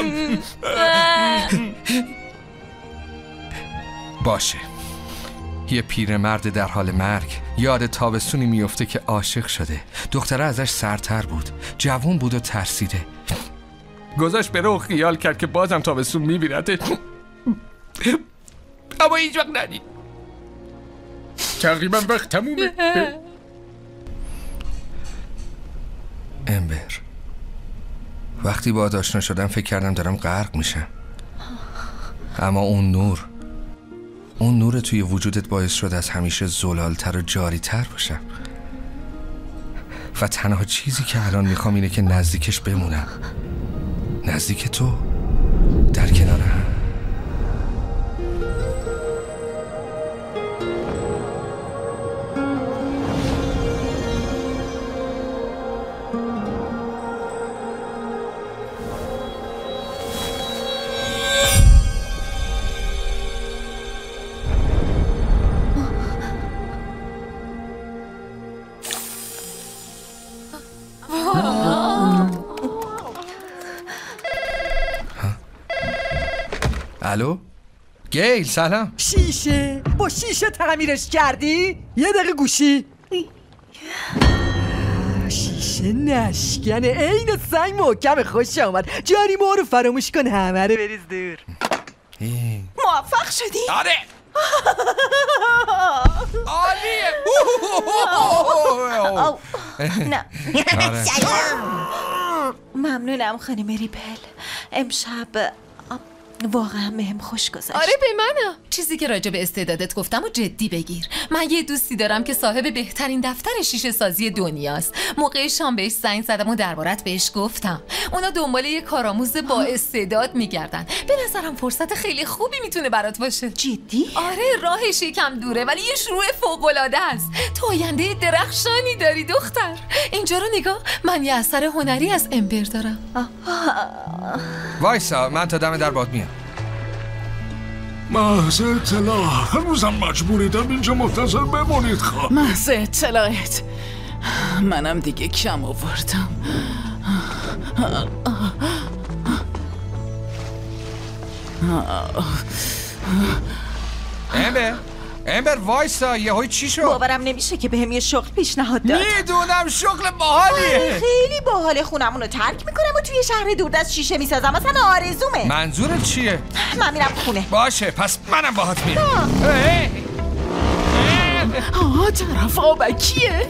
باشه، یه پیرمرد در حال مرگ یاد تابستونی میفته که عاشق شده. دختره ازش سرتر بود، جوون بود و ترسیده. گذاشت بره و خیال کرد که بازم تابستون میبینده، اما هیچ وقت ندید. تقریبا وقت تمومه. امبر، وقتی با آشنا شدم فکر کردم دارم غرق میشم، اما اون نور اون نور توی وجودت باعث شد از همیشه زلالتر و جاریتر باشم. و تنها چیزی که الان میخوام اینه که نزدیکش بمونم، نزدیک تو، در کنار هم. الو؟ گیل سلام. شیشه؟ با شیشه تعمیرش کردی؟ یه دقیقه گوشی. شیشه نشکنه، عین سنگ محکم. خوش آمد. جاری ما رو فراموش کن، همه رو بریز دور. موفق شدی؟ آره. عالیه. نه. ممنونم خانم ریپل. امشب واقعا بهم خوش گذشت. آره به منم. چیزی که راجع به استعدادت گفتم و جدی بگیر. من یه دوستی دارم که صاحب بهترین دفتر شیشه سازی دنیاست. موقع شام بهش زنگ زدم و دربارت بهش گفتم. اونا دنبال یه کارآموز با استعداد میگردن. به نظرم فرصت خیلی خوبی میتونه برات باشه. جدی؟ آره، راهش یکم دوره ولی یه شروع فوق‌العاده است. تو آینده درخشانی داری دختر. اینجا رو نگاه، من یه اثر هنری از امبر دارم. وایسا، من تا دم در باد میام. محض اطلاع، هنوزم مجبوریدم اینجا منتظر بمونید خواه. محض اطلاعت، منم دیگه کم آوردم. امبر امبر وایسا، یه هایی چی شد؟ باورم نمیشه که بهم یه شغل پیشنهاد داد. میدونم شغل باحالیه. خیلی باحال. خونمون رو ترک میکنم و توی شهر دوردست شیشه میسازم. مثلا آرزومه. منظورت چیه؟ من میرم خونه. باشه، پس منم باهات میرم. آه، طرف آبکیه.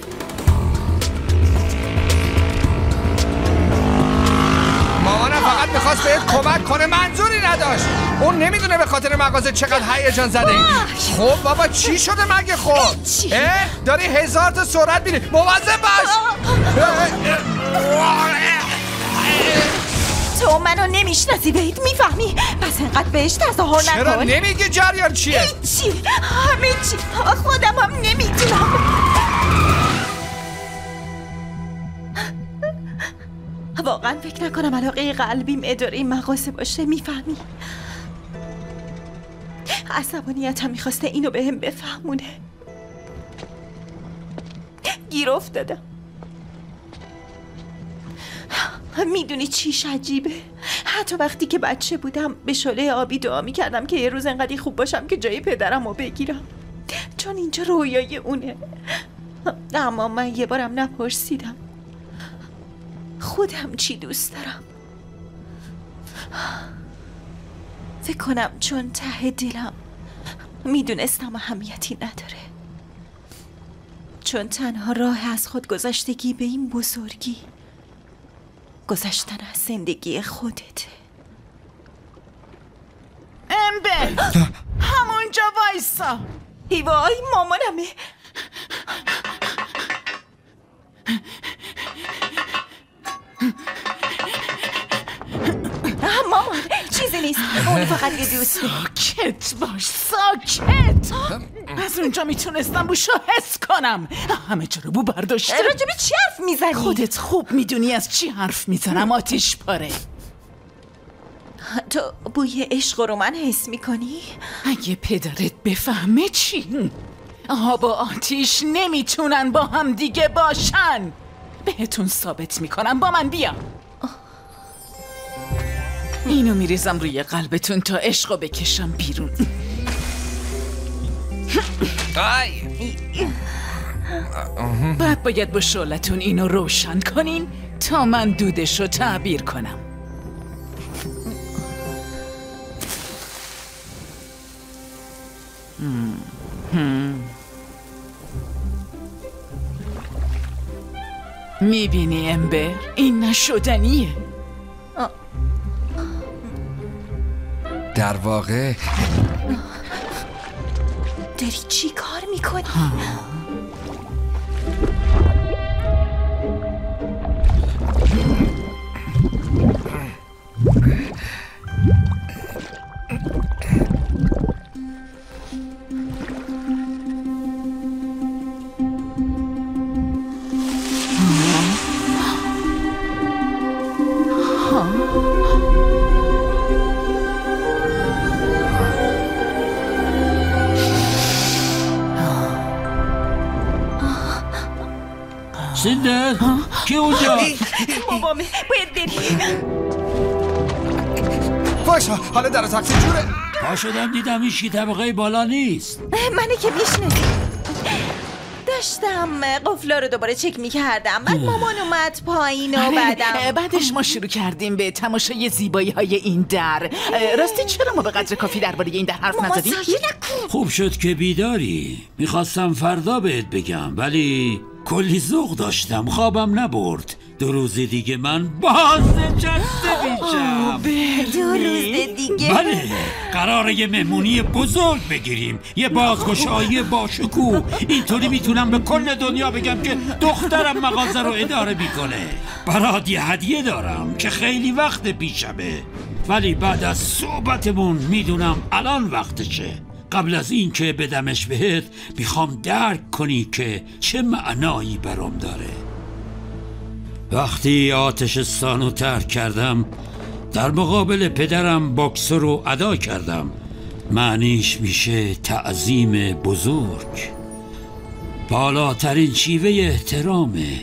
مامانم فقط میخواست بهت کمک کنه، منظوری نداشت. اون نمیدونه به خاطر مغازه چقدر هیجان زده ای. خب بابا چی شده مگه؟ خب اه داری هزار تا سرعت میری، مواظب باش. تو منو نمیشناسی وید، میفهمی؟ پس اینقدر بهش تظاهر نکن. چرا نمیگی جریان چیه؟ هیچی، همه چی. خودم هم نمیدونم. واقعا فکر نکنم علاقه قلبیم اداره این مغازه باشه، میفهمی؟ عصبانیتم میخواسته اینو بهم بفهمونه. گیر افتادم. میدونی چیش عجیبه؟ حتی وقتی که بچه بودم به شعله آبی دعا میکردم که یه روز انقدر خوب باشم که جای پدرم رو بگیرم، چون اینجا رویای اونه. اما من یه بارم نپرسیدم خودم چی دوست دارم. فکر کنم چون ته دلم میدونستم اهمیتی نداره، چون تنها راه از خود گذشتگی به این بزرگی گذشتن از زندگی خودته. امبر همونجا وایسا. ای وای مامانمه. مامان چیزی نیست، اون فقط یه دوست. ساکت باش ساکت. از اونجا میتونستم بوشو حس کنم. همه جا رو بو برداشته. راجبی چی حرف میزنی؟ خودت خوب میدونی از چی حرف میزنم. آتیش پاره. تو بوی عشق رو من حس میکنی؟ اگه پدرت بفهمه چی؟ آب و آتیش نمیتونن با هم دیگه باشن. بهتون ثابت میکنم، با من بیا. اینو میریزم روی قلبتون تا عشقو بکشم بیرون. بعد باید با شعلتون اینو روشن کنین تا من دودشو تعبیر کنم. میبینی امبر؟ این نشدنیه. در واقع داری چی کار میکنی؟ سنده کی اونجا؟ بابامه باید بریم. باشا حالا در تاکسی جوره. پا شدم دیدم هیچی طبقه بالا نیست. منه که میشنسی. داشتم قفلا رو دوباره چک میکردم، بعد مامان اومد پایین و بعدم بعدش ما شروع کردیم به تماشای زیبایی های این در. راستی چرا ما به قدر کافی درباره این در حرف نزدیم؟ خوب شد که بیداری. میخواستم فردا بهت بگم ولی کلی ذوق داشتم، خوابم نبرد. دو روز دیگه من باز نشسته میشم. دو روز دیگه؟ بله، قراره یه مهمونی بزرگ بگیریم، یه بازگشایی باشکوه. اینطوری میتونم به کل دنیا بگم که دخترم مغازه رو اداره میکنه. برات یه هدیه دارم که خیلی وقت پیشمه، ولی بعد از صحبتمون میدونم الان وقتشه. قبل از این که بدمش بهت میخوام درک کنی که چه معنایی برام داره. وقتی آتشستان رو ترک کردم در مقابل پدرم باکس رو ادا کردم. معنیش میشه تعظیم بزرگ، بالاترین شیوه احترامه.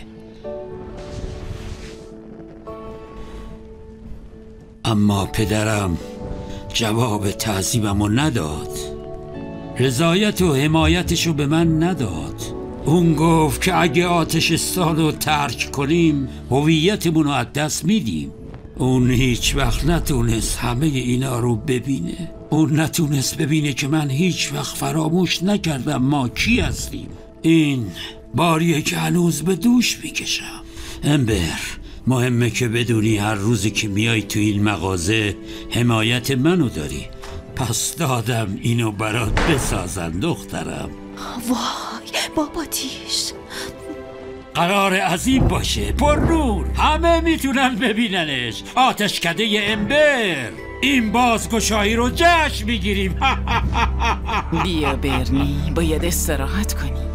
اما پدرم جواب تعظیممو نداد، رضایت و حمایتشو به من نداد. اون گفت که اگه آتشستان رو ترک کنیم هویتمون رو از دست میدیم. اون هیچ وقت نتونست همه اینا رو ببینه. اون نتونست ببینه که من هیچ وقت فراموش نکردم ما کی هستیم. این باریه که هنوز به دوش میکشم. امبر، مهمه که بدونی هر روزی که میای تو این مغازه حمایت منو داری. پس دادم اینو برات بسازن دخترم. وای بابا تیش قرار عظیم باشه، پر نور، همه میتونن ببیننش. آتشکده امبر. این بازگشایی رو جشن میگیریم. بیا برنی، باید استراحت کنی.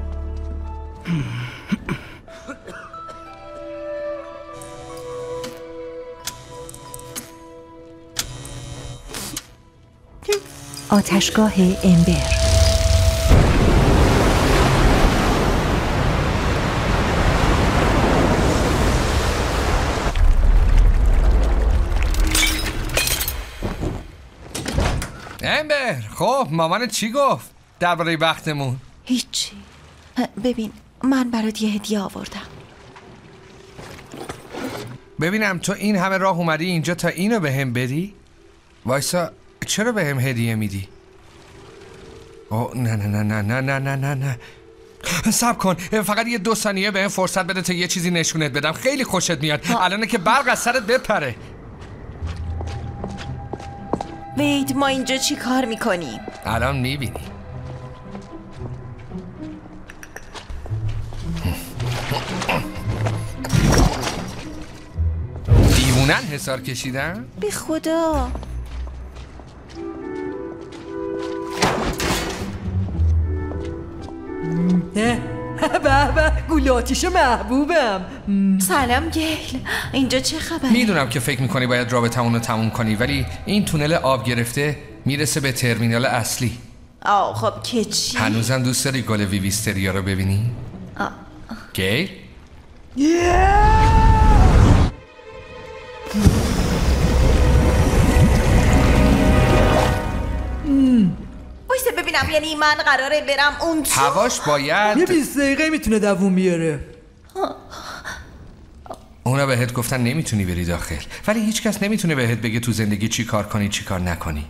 آتشگاه امبر. امبر، خب مامانت چی گفت درباره وقتمون؟ هیچی. ببین من برات یه هدیه آوردم. ببینم تو این همه راه اومدی اینجا تا اینو به هم بدی؟ وایسا، چرا به هم هدیه میدی؟ اوه نه نه نه نه نه نه نه نه نه صبر کن، فقط یه دو ثانیه به هم فرصت بده تا یه چیزی نشونت بدم. خیلی خوشت میاد. الانه که برق از سرت بپره. وید ما اینجا چی کار میکنیم؟ الان میبینی. دیوونن حسار کشیدن؟ بی خدا. به به گول آتیش محبوبم. سلام گیل، اینجا چه خبره؟ میدونم که فکر میکنی باید رابطمون رو تموم کنی، ولی این تونل آب گرفته میرسه به ترمینال اصلی. آه خب که چی؟ هنوزم دوست داری گل ویویستریا رو ببینی؟ آه. گیل؟ بایسته ببینم، یعنی من قراره برم اون تو؟ هواش باید یه بیست دقیقه میتونه دووم بیاره. اونا بهت گفتن نمیتونی بری داخل، ولی هیچ کس نمیتونه بهت بگه تو زندگی چی کار کنی چی کار نکنی.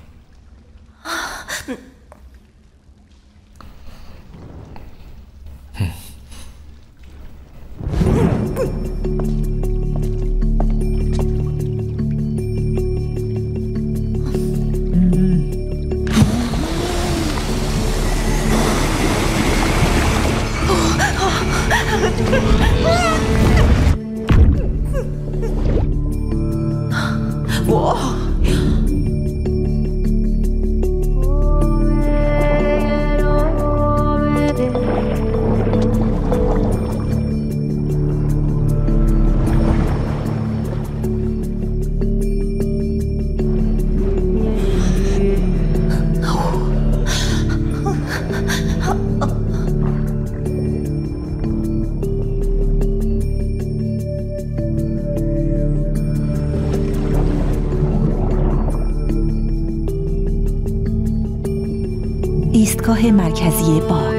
ایستگاه مرکزی باغ.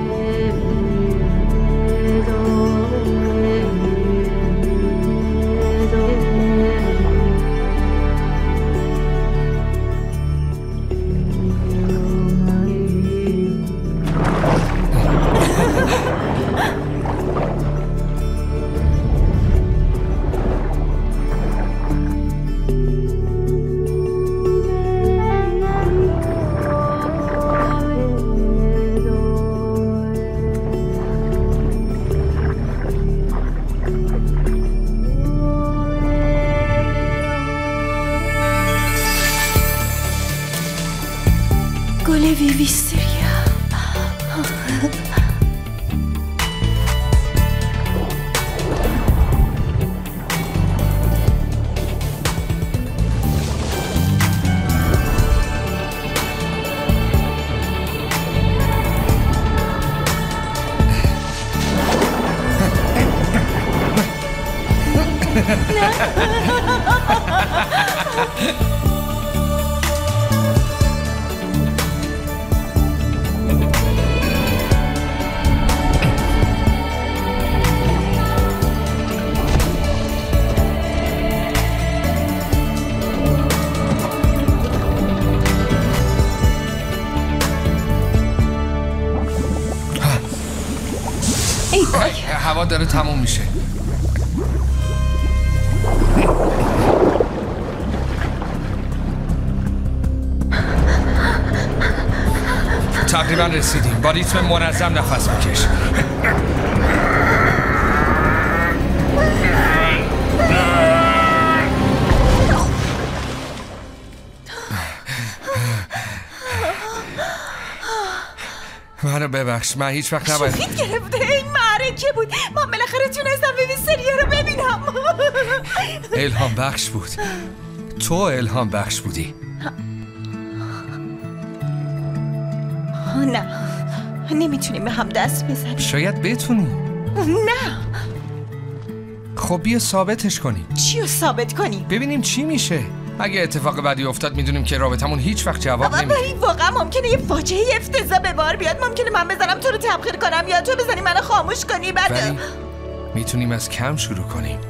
گل ویویستریا. هوا داره تموم میشه. تقریبا رسیدیم. با ریتم منظم نفس بکش. منو ببخش، من هیچ وقت نباید شوخیت گرفته. این معرکه بود. من بالاخره تونستم ویویستریا رو ببینم. الهام بخش بود. تو الهام بخش بودی. نه نمیتونیم به هم دست بزنیم. شاید بتونیم. نه. خب بیا ثابتش کنیم. چی رو ثابت کنیم؟ ببینیم چی میشه. اگه اتفاق بعدی افتاد میدونیم که رابطمون هیچ وقت جواب نمیده. ولی واقعا ممکنه یه فاجعه افتضاح به بار بیاد. ممکنه من بذارم تو رو تبخیر کنم یا تو بزنی منو خاموش کنی. بعد ولی میتونیم از کم شروع کنیم.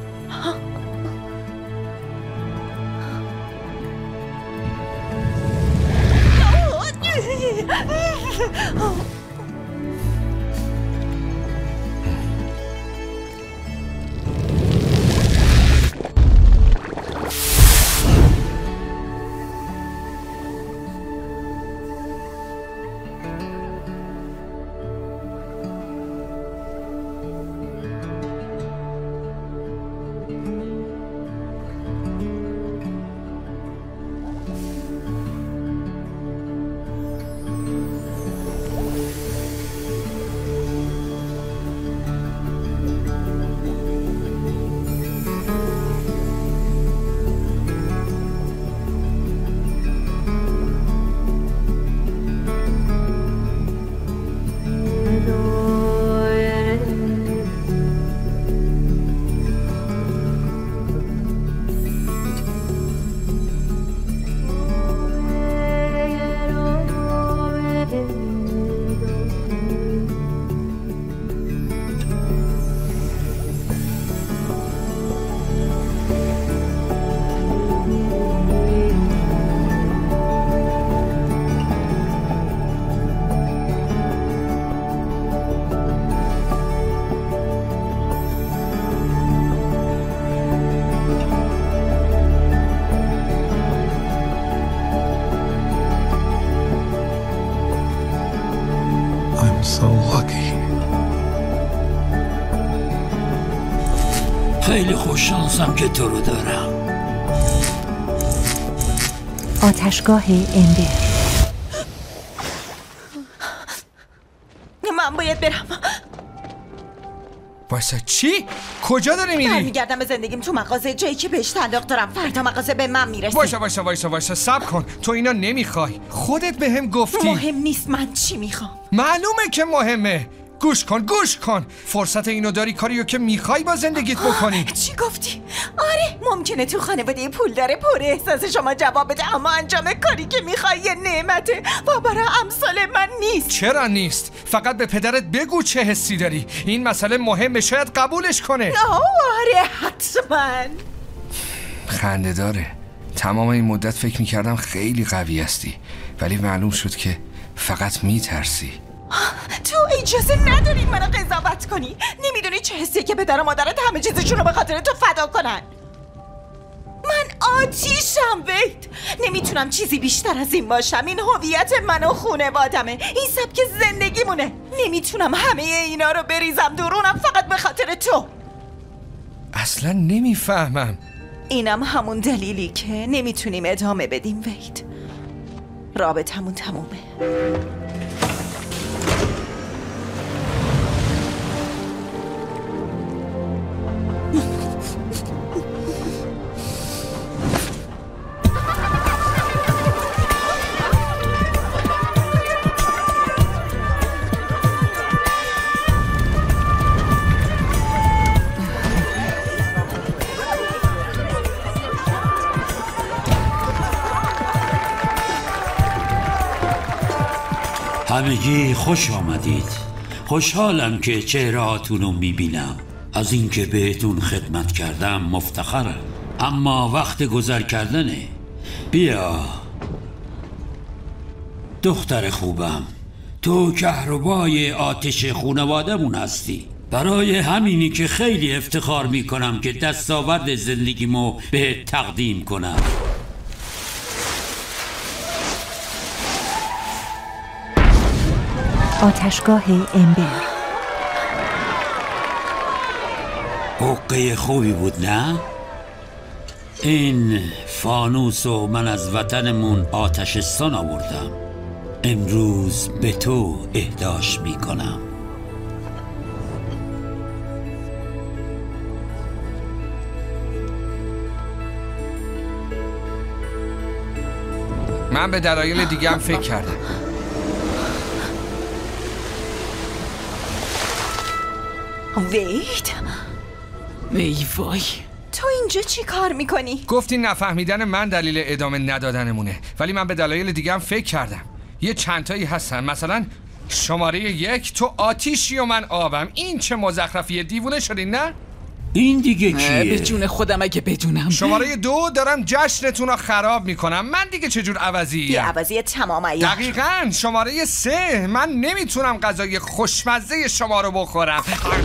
خیلی خوششانسم که تو رو دارم. آتشگاه امبر. من باید برم. واسه چی؟ کجا داری میری؟ برمیگردم به زندگیم تو مغازه، جایی که بهش تعلق دارم. فردا مغازه به من میرسه. وایسا وایسا وایسا وایسا صبر کن. تو اینا نمیخوای. خودت بهم گفتی. مهم نیست من چی میخوام. معلومه که مهمه. گوش کن گوش کن. فرصت اینو داری، کاریو که میخوای با زندگیت بکنی. چی گفتی؟ آره ممکنه تو خانواده پول داره پر احساس شما جواب بده، اما انجام کاری که میخوای یه نعمته و برای امثال من نیست. چرا نیست؟ فقط به پدرت بگو چه حسی داری. این مسئله مهمه، شاید قبولش کنه. آره حتما. خنده داره. تمام این مدت فکر میکردم خیلی قوی هستی، ولی معلوم شد که فقط میترسی. تو اجازه نداری منو قضاوت کنی. نمیدونی چه حسیه که پدر و مادرت همه چیزشون رو به خاطر تو فدا کنن. من آتیشم وید. نمیتونم چیزی بیشتر از این باشم. این هویت من و خونوادمه. این سبک زندگیمونه. نمیتونم همه اینا رو بریزم دورونم فقط به خاطر تو. اصلا نمیفهمم. اینم همون دلیلی که نمیتونیم ادامه بدیم وید. رابطمون تمومه. همگی خوش آمدید. خوشحالم که چهره هاتون رو میبینم. از اینکه بهتون خدمت کردم مفتخرم، اما وقت گذر کردنه. بیا دختر خوبم، تو کهربای آتش خانواده‌مون هستی. برای همینی که خیلی افتخار میکنم که دستاورد زندگیمو بهت تقدیم کنم. آتشگاه امبر. حقه خوبی بود نه؟ این فانوس و من از وطنمون آتشستان آوردم. امروز به تو اهداش میکنم. من به دلایل دیگه هم فکر کردم. وید ای وای، تو اینجا چی کار میکنی؟ گفتی نفهمیدن من دلیل ادامه ندادنمونه، ولی من به دلایل دیگه هم فکر کردم. یه چندتایی هستن، مثلا شماره یک تو آتیشی و من آبم. این چه مزخرفیه، دیوونه شدی نه؟ این دیگه کیه؟ به جون خودم اگه بدونم. شماره دو دارم جشنتون رو خراب میکنم. من دیگه چجور عوضی؟ یه عوضی تمام عیار. دقیقاً. شماره سه من نمیتونم غذای خوشمزه شما رو بخورم.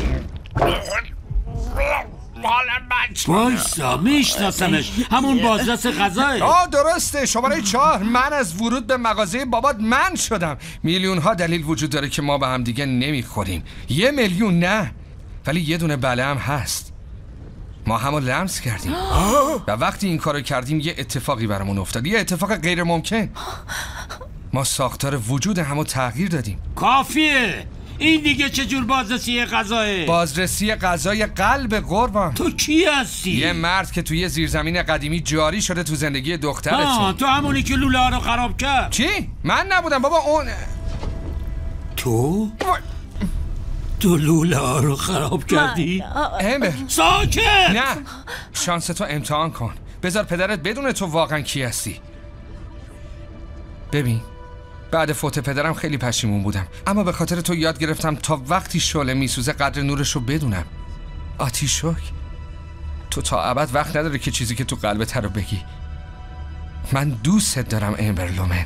وایسا میشناسمش، همون بازرس غذاه. آه درسته. شماره چهار من از ورود به مغازه بابات من شدم. میلیون ها دلیل وجود داره که ما به هم دیگه نمیخوریم. یه میلیون نه، ولی یه دونه بله هم هست. ما همو لمس کردیم و وقتی این کارو کردیم یه اتفاقی برامون افتاد، یه اتفاق غیر ممکن. ما ساختار وجود همو تغییر دادیم. کافیه. این دیگه چجور بازرسی غذاه؟ بازرسی غذای قلب قربان. تو کی هستی؟ یه مرد که توی زیرزمین قدیمی جاری شده تو زندگی دخترت. آه تو همونی که لوله ها رو خراب کرد. چی؟ من نبودم بابا، اون تو؟ تو لوله ها رو خراب کردی؟ امبر ساکت! نه، شانس تو امتحان کن. بذار پدرت بدونه تو واقعا کی هستی. ببین، بعد فوت پدرم خیلی پشیمون بودم، اما به خاطر تو یاد گرفتم تا وقتی شعله میسوزه قدر نورش رو بدونم. آتیشک، تو تا ابد وقت نداره که چیزی که تو قلبت رو بگی. من دوستت دارم امبر لومن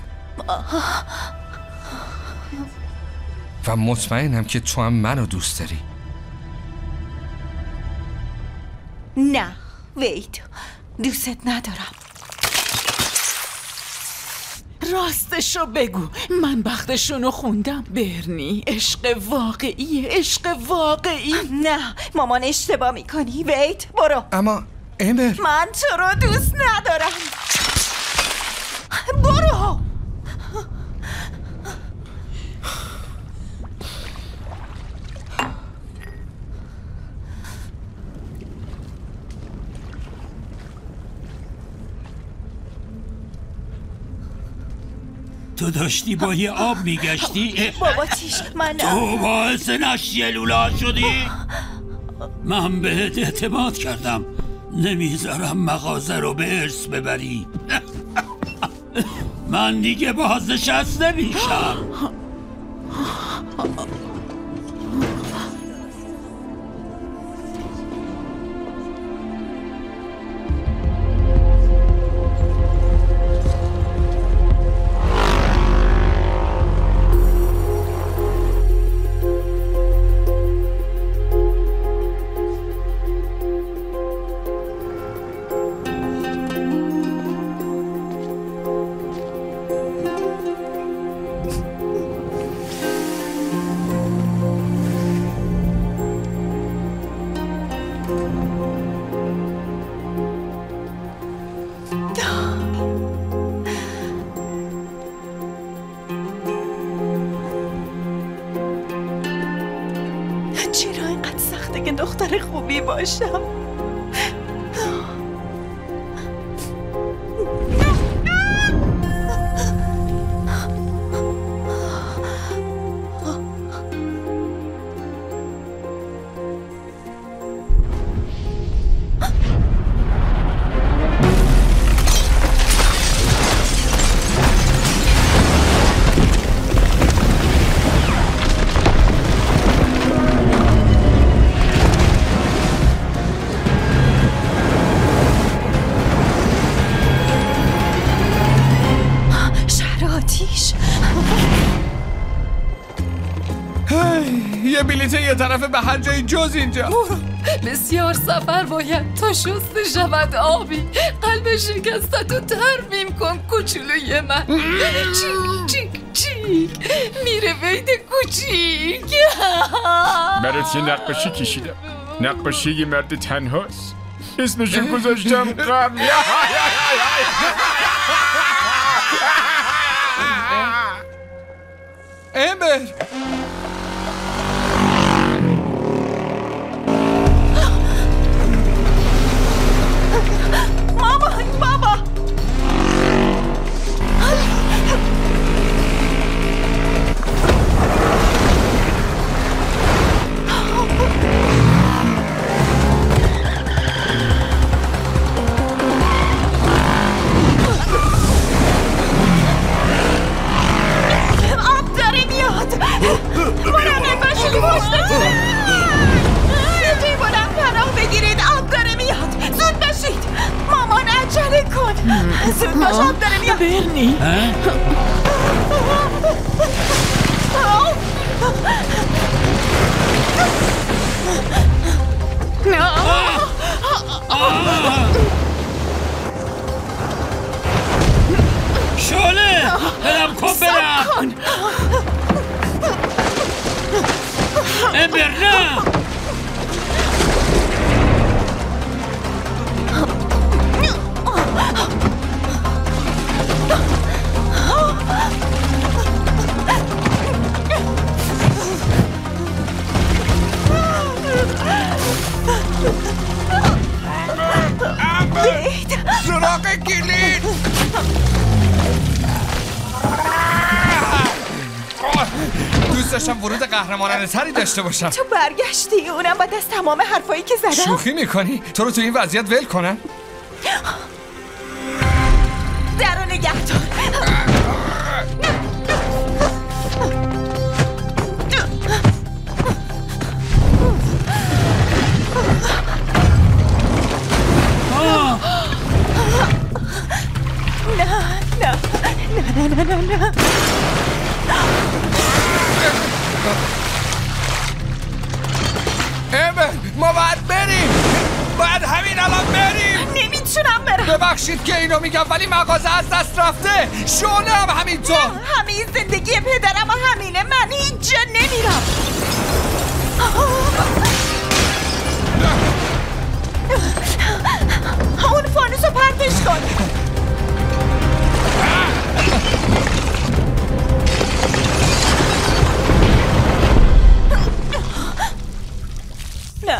و مطمئنم که تو هم منو دوست داری. نه وید، دوستت ندارم. راستشو بگو، من بختشونو خوندم. برنی، عشق واقعیه، عشق واقعی. نه مامان، اشتباه میکنی. وید برو. اما امبر، من تو رو دوست ندارم. برو. تو داشتی با یه آب میگشتی؟ بابا تیش، من تو باعث نشی لولا شدی؟ من بهت اعتماد کردم، نمیذارم مغازه رو به ارث ببری. من دیگه بازنشست نمیشم. چرا اینقدر سخته که دختر خوبی باشم؟ یه بلیت یه طرفه به هر جای جز اینجا. بسیار سفر باید تا شسته شود آبی. قلب شکستت رو ترمیم کن کوچولوی من. چیک چیک چیک میره وید کوچیک. برات یه نقاشی کشیدم، نقاشی یه مرد تنهاست، اسمشو گذاشتم غم. امبر ماما، بابا زود باش آب داره میاد. برنی شعله برم کن برم امبر نه سراغ کلید دوست داشتم ورود قهرمانانه تری داشته باشم. تو برگشتی اونم بعد از تمام حرفایی که زدم. شوخی میکنی؟ تو رو تو این وضعیت ول کنن؟ درو نگه دار. نه نه نه نه نه نه امبر ما باید بریم، باید همین الان بریم. نمیتونم برم. ببخشید که اینو میگم ولی مغازه از دست رفته. شعله هم همینطور. همین زندگی پدرم و همینه. من اینجا نمیرم. اون فانوسو پرتش کن. نه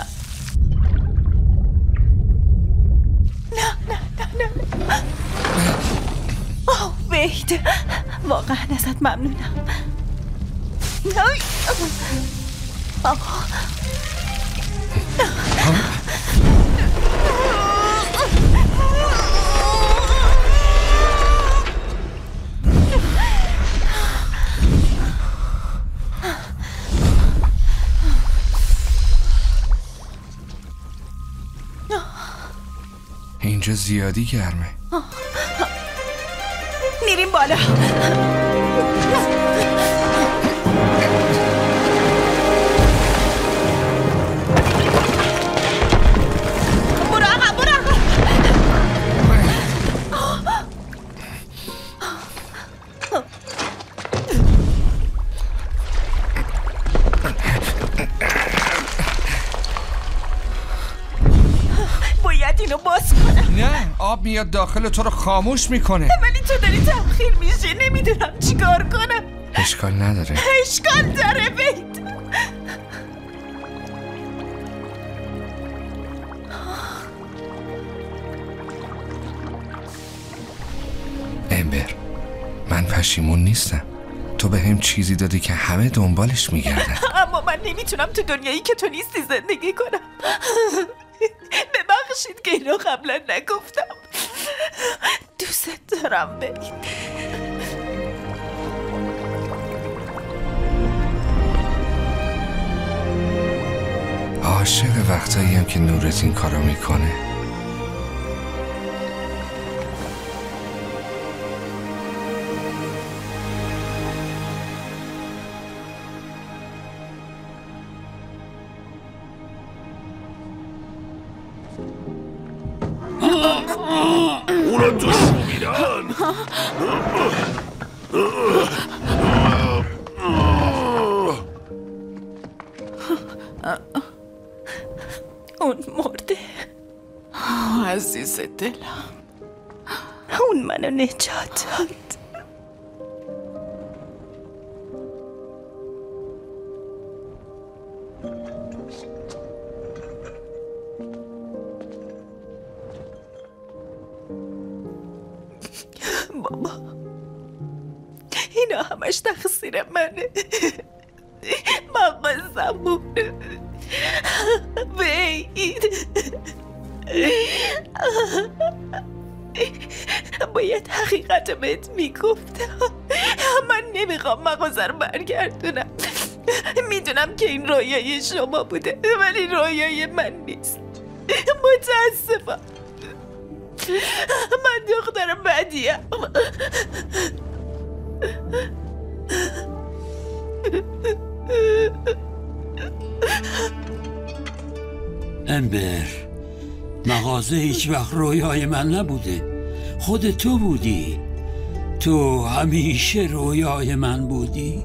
نه نه نه نه اوه وید واقعا ازت ممنونم. اینجا زیادی گرمه. میریم بالا. برو آقا برو آقا. باید اینو باز کنم. نه آب میاد داخل تو رو خاموش میکنه. ولی تو داری تأخیر میشه. نمیدونم چیکار کنم. اشکال نداره. اشکال داره بید. امبر من پشیمون نیستم. تو به هم چیزی دادی که همه دنبالش میگردن. اما من نمیتونم تو دنیایی که تو نیستی زندگی کنم. ببخشید که اینو قبلا نگفتم. دوست دارم بید. عاشق وقتایی هم که نورت این کارو میکنه. اونا تو شو میرن. اون مرده. عزیز دلم. اون منو نجات داد. بابا اینا همش تقصیر منه. مغازمونه. وید باید حقیقت بهت میگفتم. من نمیخوام مغازه رو برگردونم. میدونم که این رویای شما بوده ولی رویای من نیست. متاسفم. من دختر پسر بدیم. امبر، مغازه هیچ وقت رویای من نبوده، خود تو بودی. تو همیشه رویای من بودی.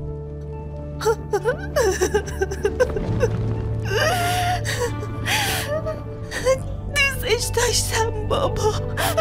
دوستش داشتم بابا.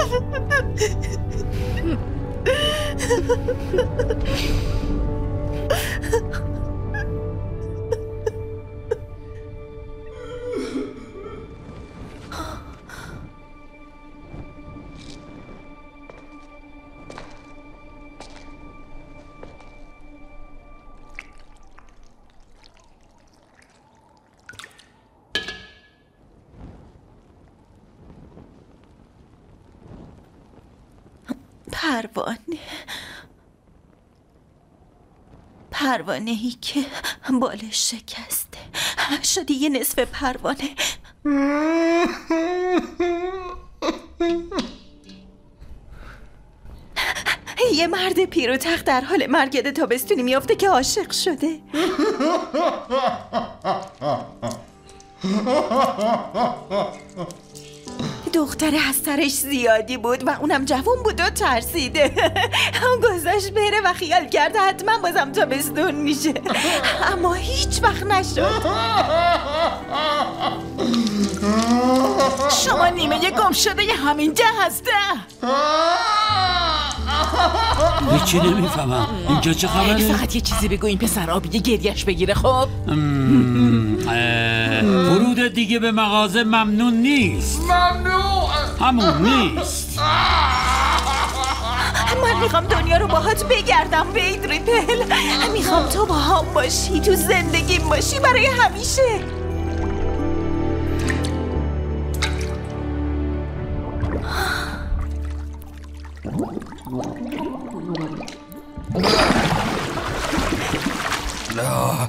پروانه پروانه ای که بالش شکسته شده یه نصف پروانه. یه مرد پیر و تخت در حال مرگ تابستونی میافته که عاشق شده. دختره از سرش زیادی بود و اونم جوون بود و ترسیده. گذاشت بره و خیال کرده حتما بازم تابستون میشه، اما هیچ وقت نشد. شما نیمه گم شده ی همینجا هسته. هیچی نمیفهمم، اینجا چه خبره؟ فقط یه چیزی بگو این پسر آبی گریش بگیره. خب ورود دیگه به مغازه ممنون نیست. ممنون همون نیست. من میخوام دنیا رو باهات بگردم وید ریپل. میخوام تو با هم باشی، تو زندگیم باشی برای همیشه. لا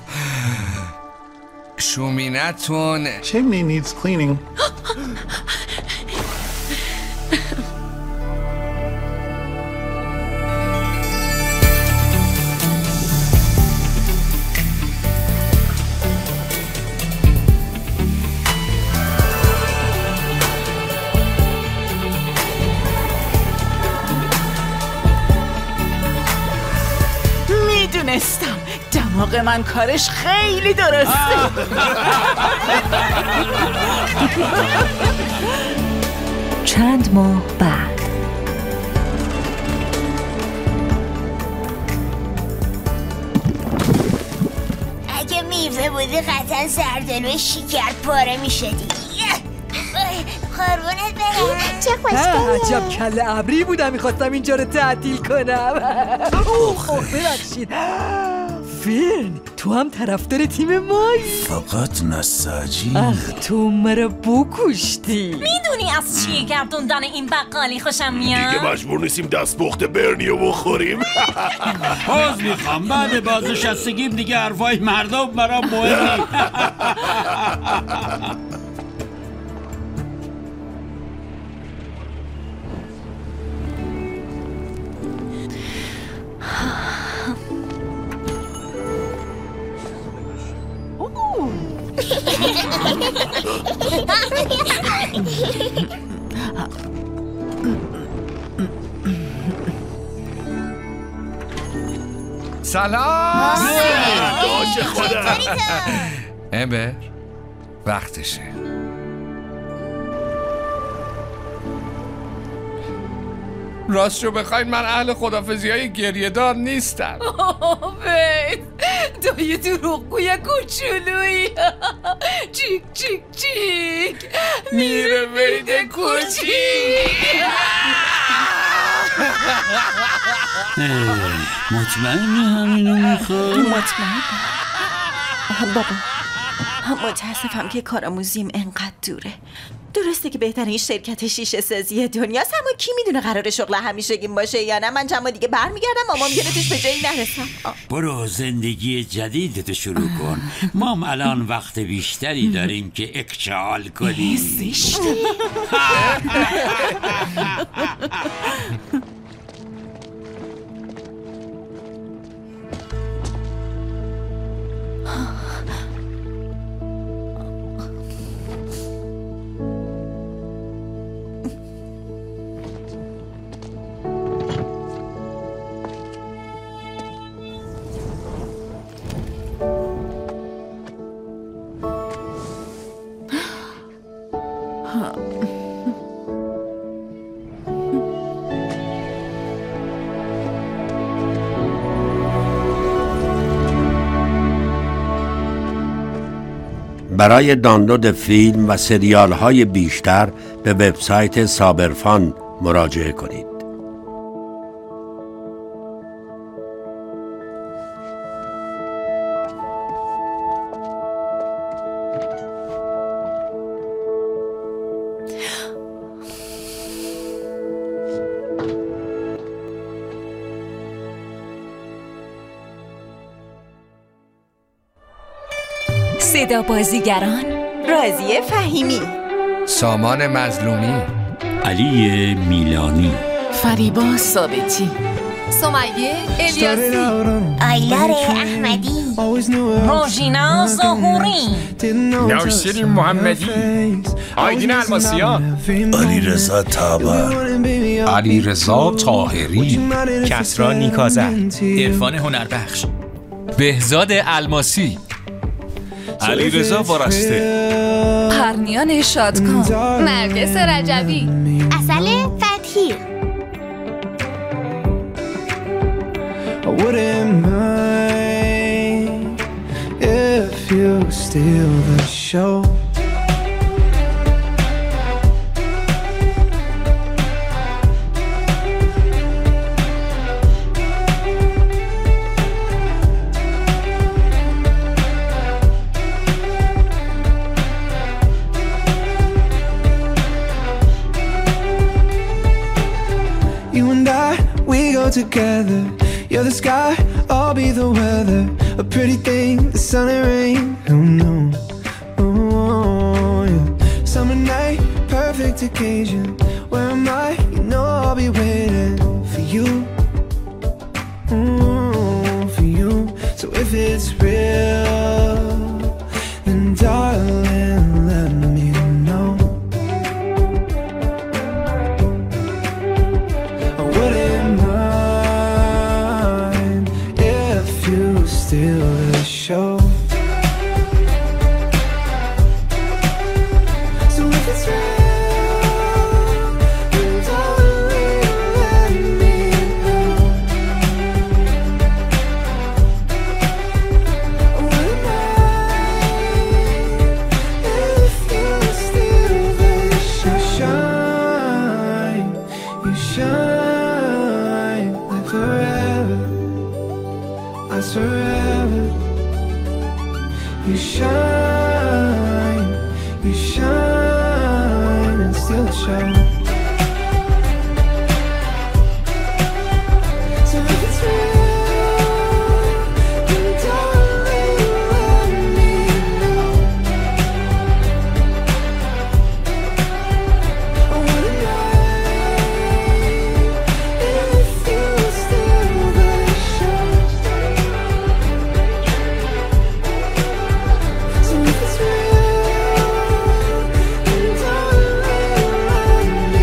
شومینتون. Chimney needs cleaning. میدونستم دماغ من کارش خیلی درسته. چند ماه بعد اگه میوه بودی قطعا سردلو شکر پاره میشدی. قربونت برم. چه خوشگله. عجب کله ابری بودم میخواستم اینجا رو تعطیل کنم. اوه ببخشید. فیرن تو هم طرفدار تیم مایی؟ فقط نساجی. اخ تو مرا بکشتی. میدونی از چیه گردوندن این بقالی خوشم میاد؟ دیگه مجبور نیستیم دست پخت برنیو بخوریم. باز میخوام بعد بازنشستگیم دیگه حرفای مردم برام مهم نیست. سلام. داش خودم. امبر وقتشه. راست رو بخواین من اهل خدافزی های گریه دار نیستم. وید تو یه دروغگوی کوچولویی. چیک چیک چیک میره وید کوچیک. مطمئنی همینو میخوای؟ مطمئن بابا. متاسفم که کارآموزیم انقدر دوره. درسته که بهترین شرکت شیشه سازی دنیاست، اما کی میدونه قرار شغل همیشگیم باشه یا نه. من چند ماه دیگه برمیگردم و ممکنه توش به جایی نرسم. برو زندگی جدیدتو شروع کن. ما الان وقت بیشتری داریم که اکچال کنیم. زشته. برای دانلود فیلم و سریال های بیشتر به وبسایت سابرفان مراجعه کنید. صدا بازیگران: راضیه فهیمی، سامان مظلومی، علی میلانی، فریبا ثابتی، سمیه الیاسی، آیلار احمدی، روژینا ظهوری، نوشیرین محمدی، آیدین الماسیان، علیرضا تابر، علیرضا طاهری، کسرا نیکازر، عرفان هنربخش، بهزاد الماسی، علیرضا وارسته، پرنیان شادکام، نرگس رجبی، عسل فتحی. I wouldn't mind if you steal the show. You and I, we go together. You're the sky, I'll be the weather. A pretty thing, the sun and rain. Oh no, oh yeah. Summer night, perfect occasion. Where am I? You know I'll be waiting for you, oh, for you. So if it's real, then darling, let me know. I wouldn't mind if you steal the show. So if it's real, then darling, let me know. I wouldn't mind if you steal the show. Shine, you shine like forever. Last forever. You shine, you shine and still shine. So if it's real, then darling, let me know. I wouldn't mind if you steal the show. So if it's real, then darling, let me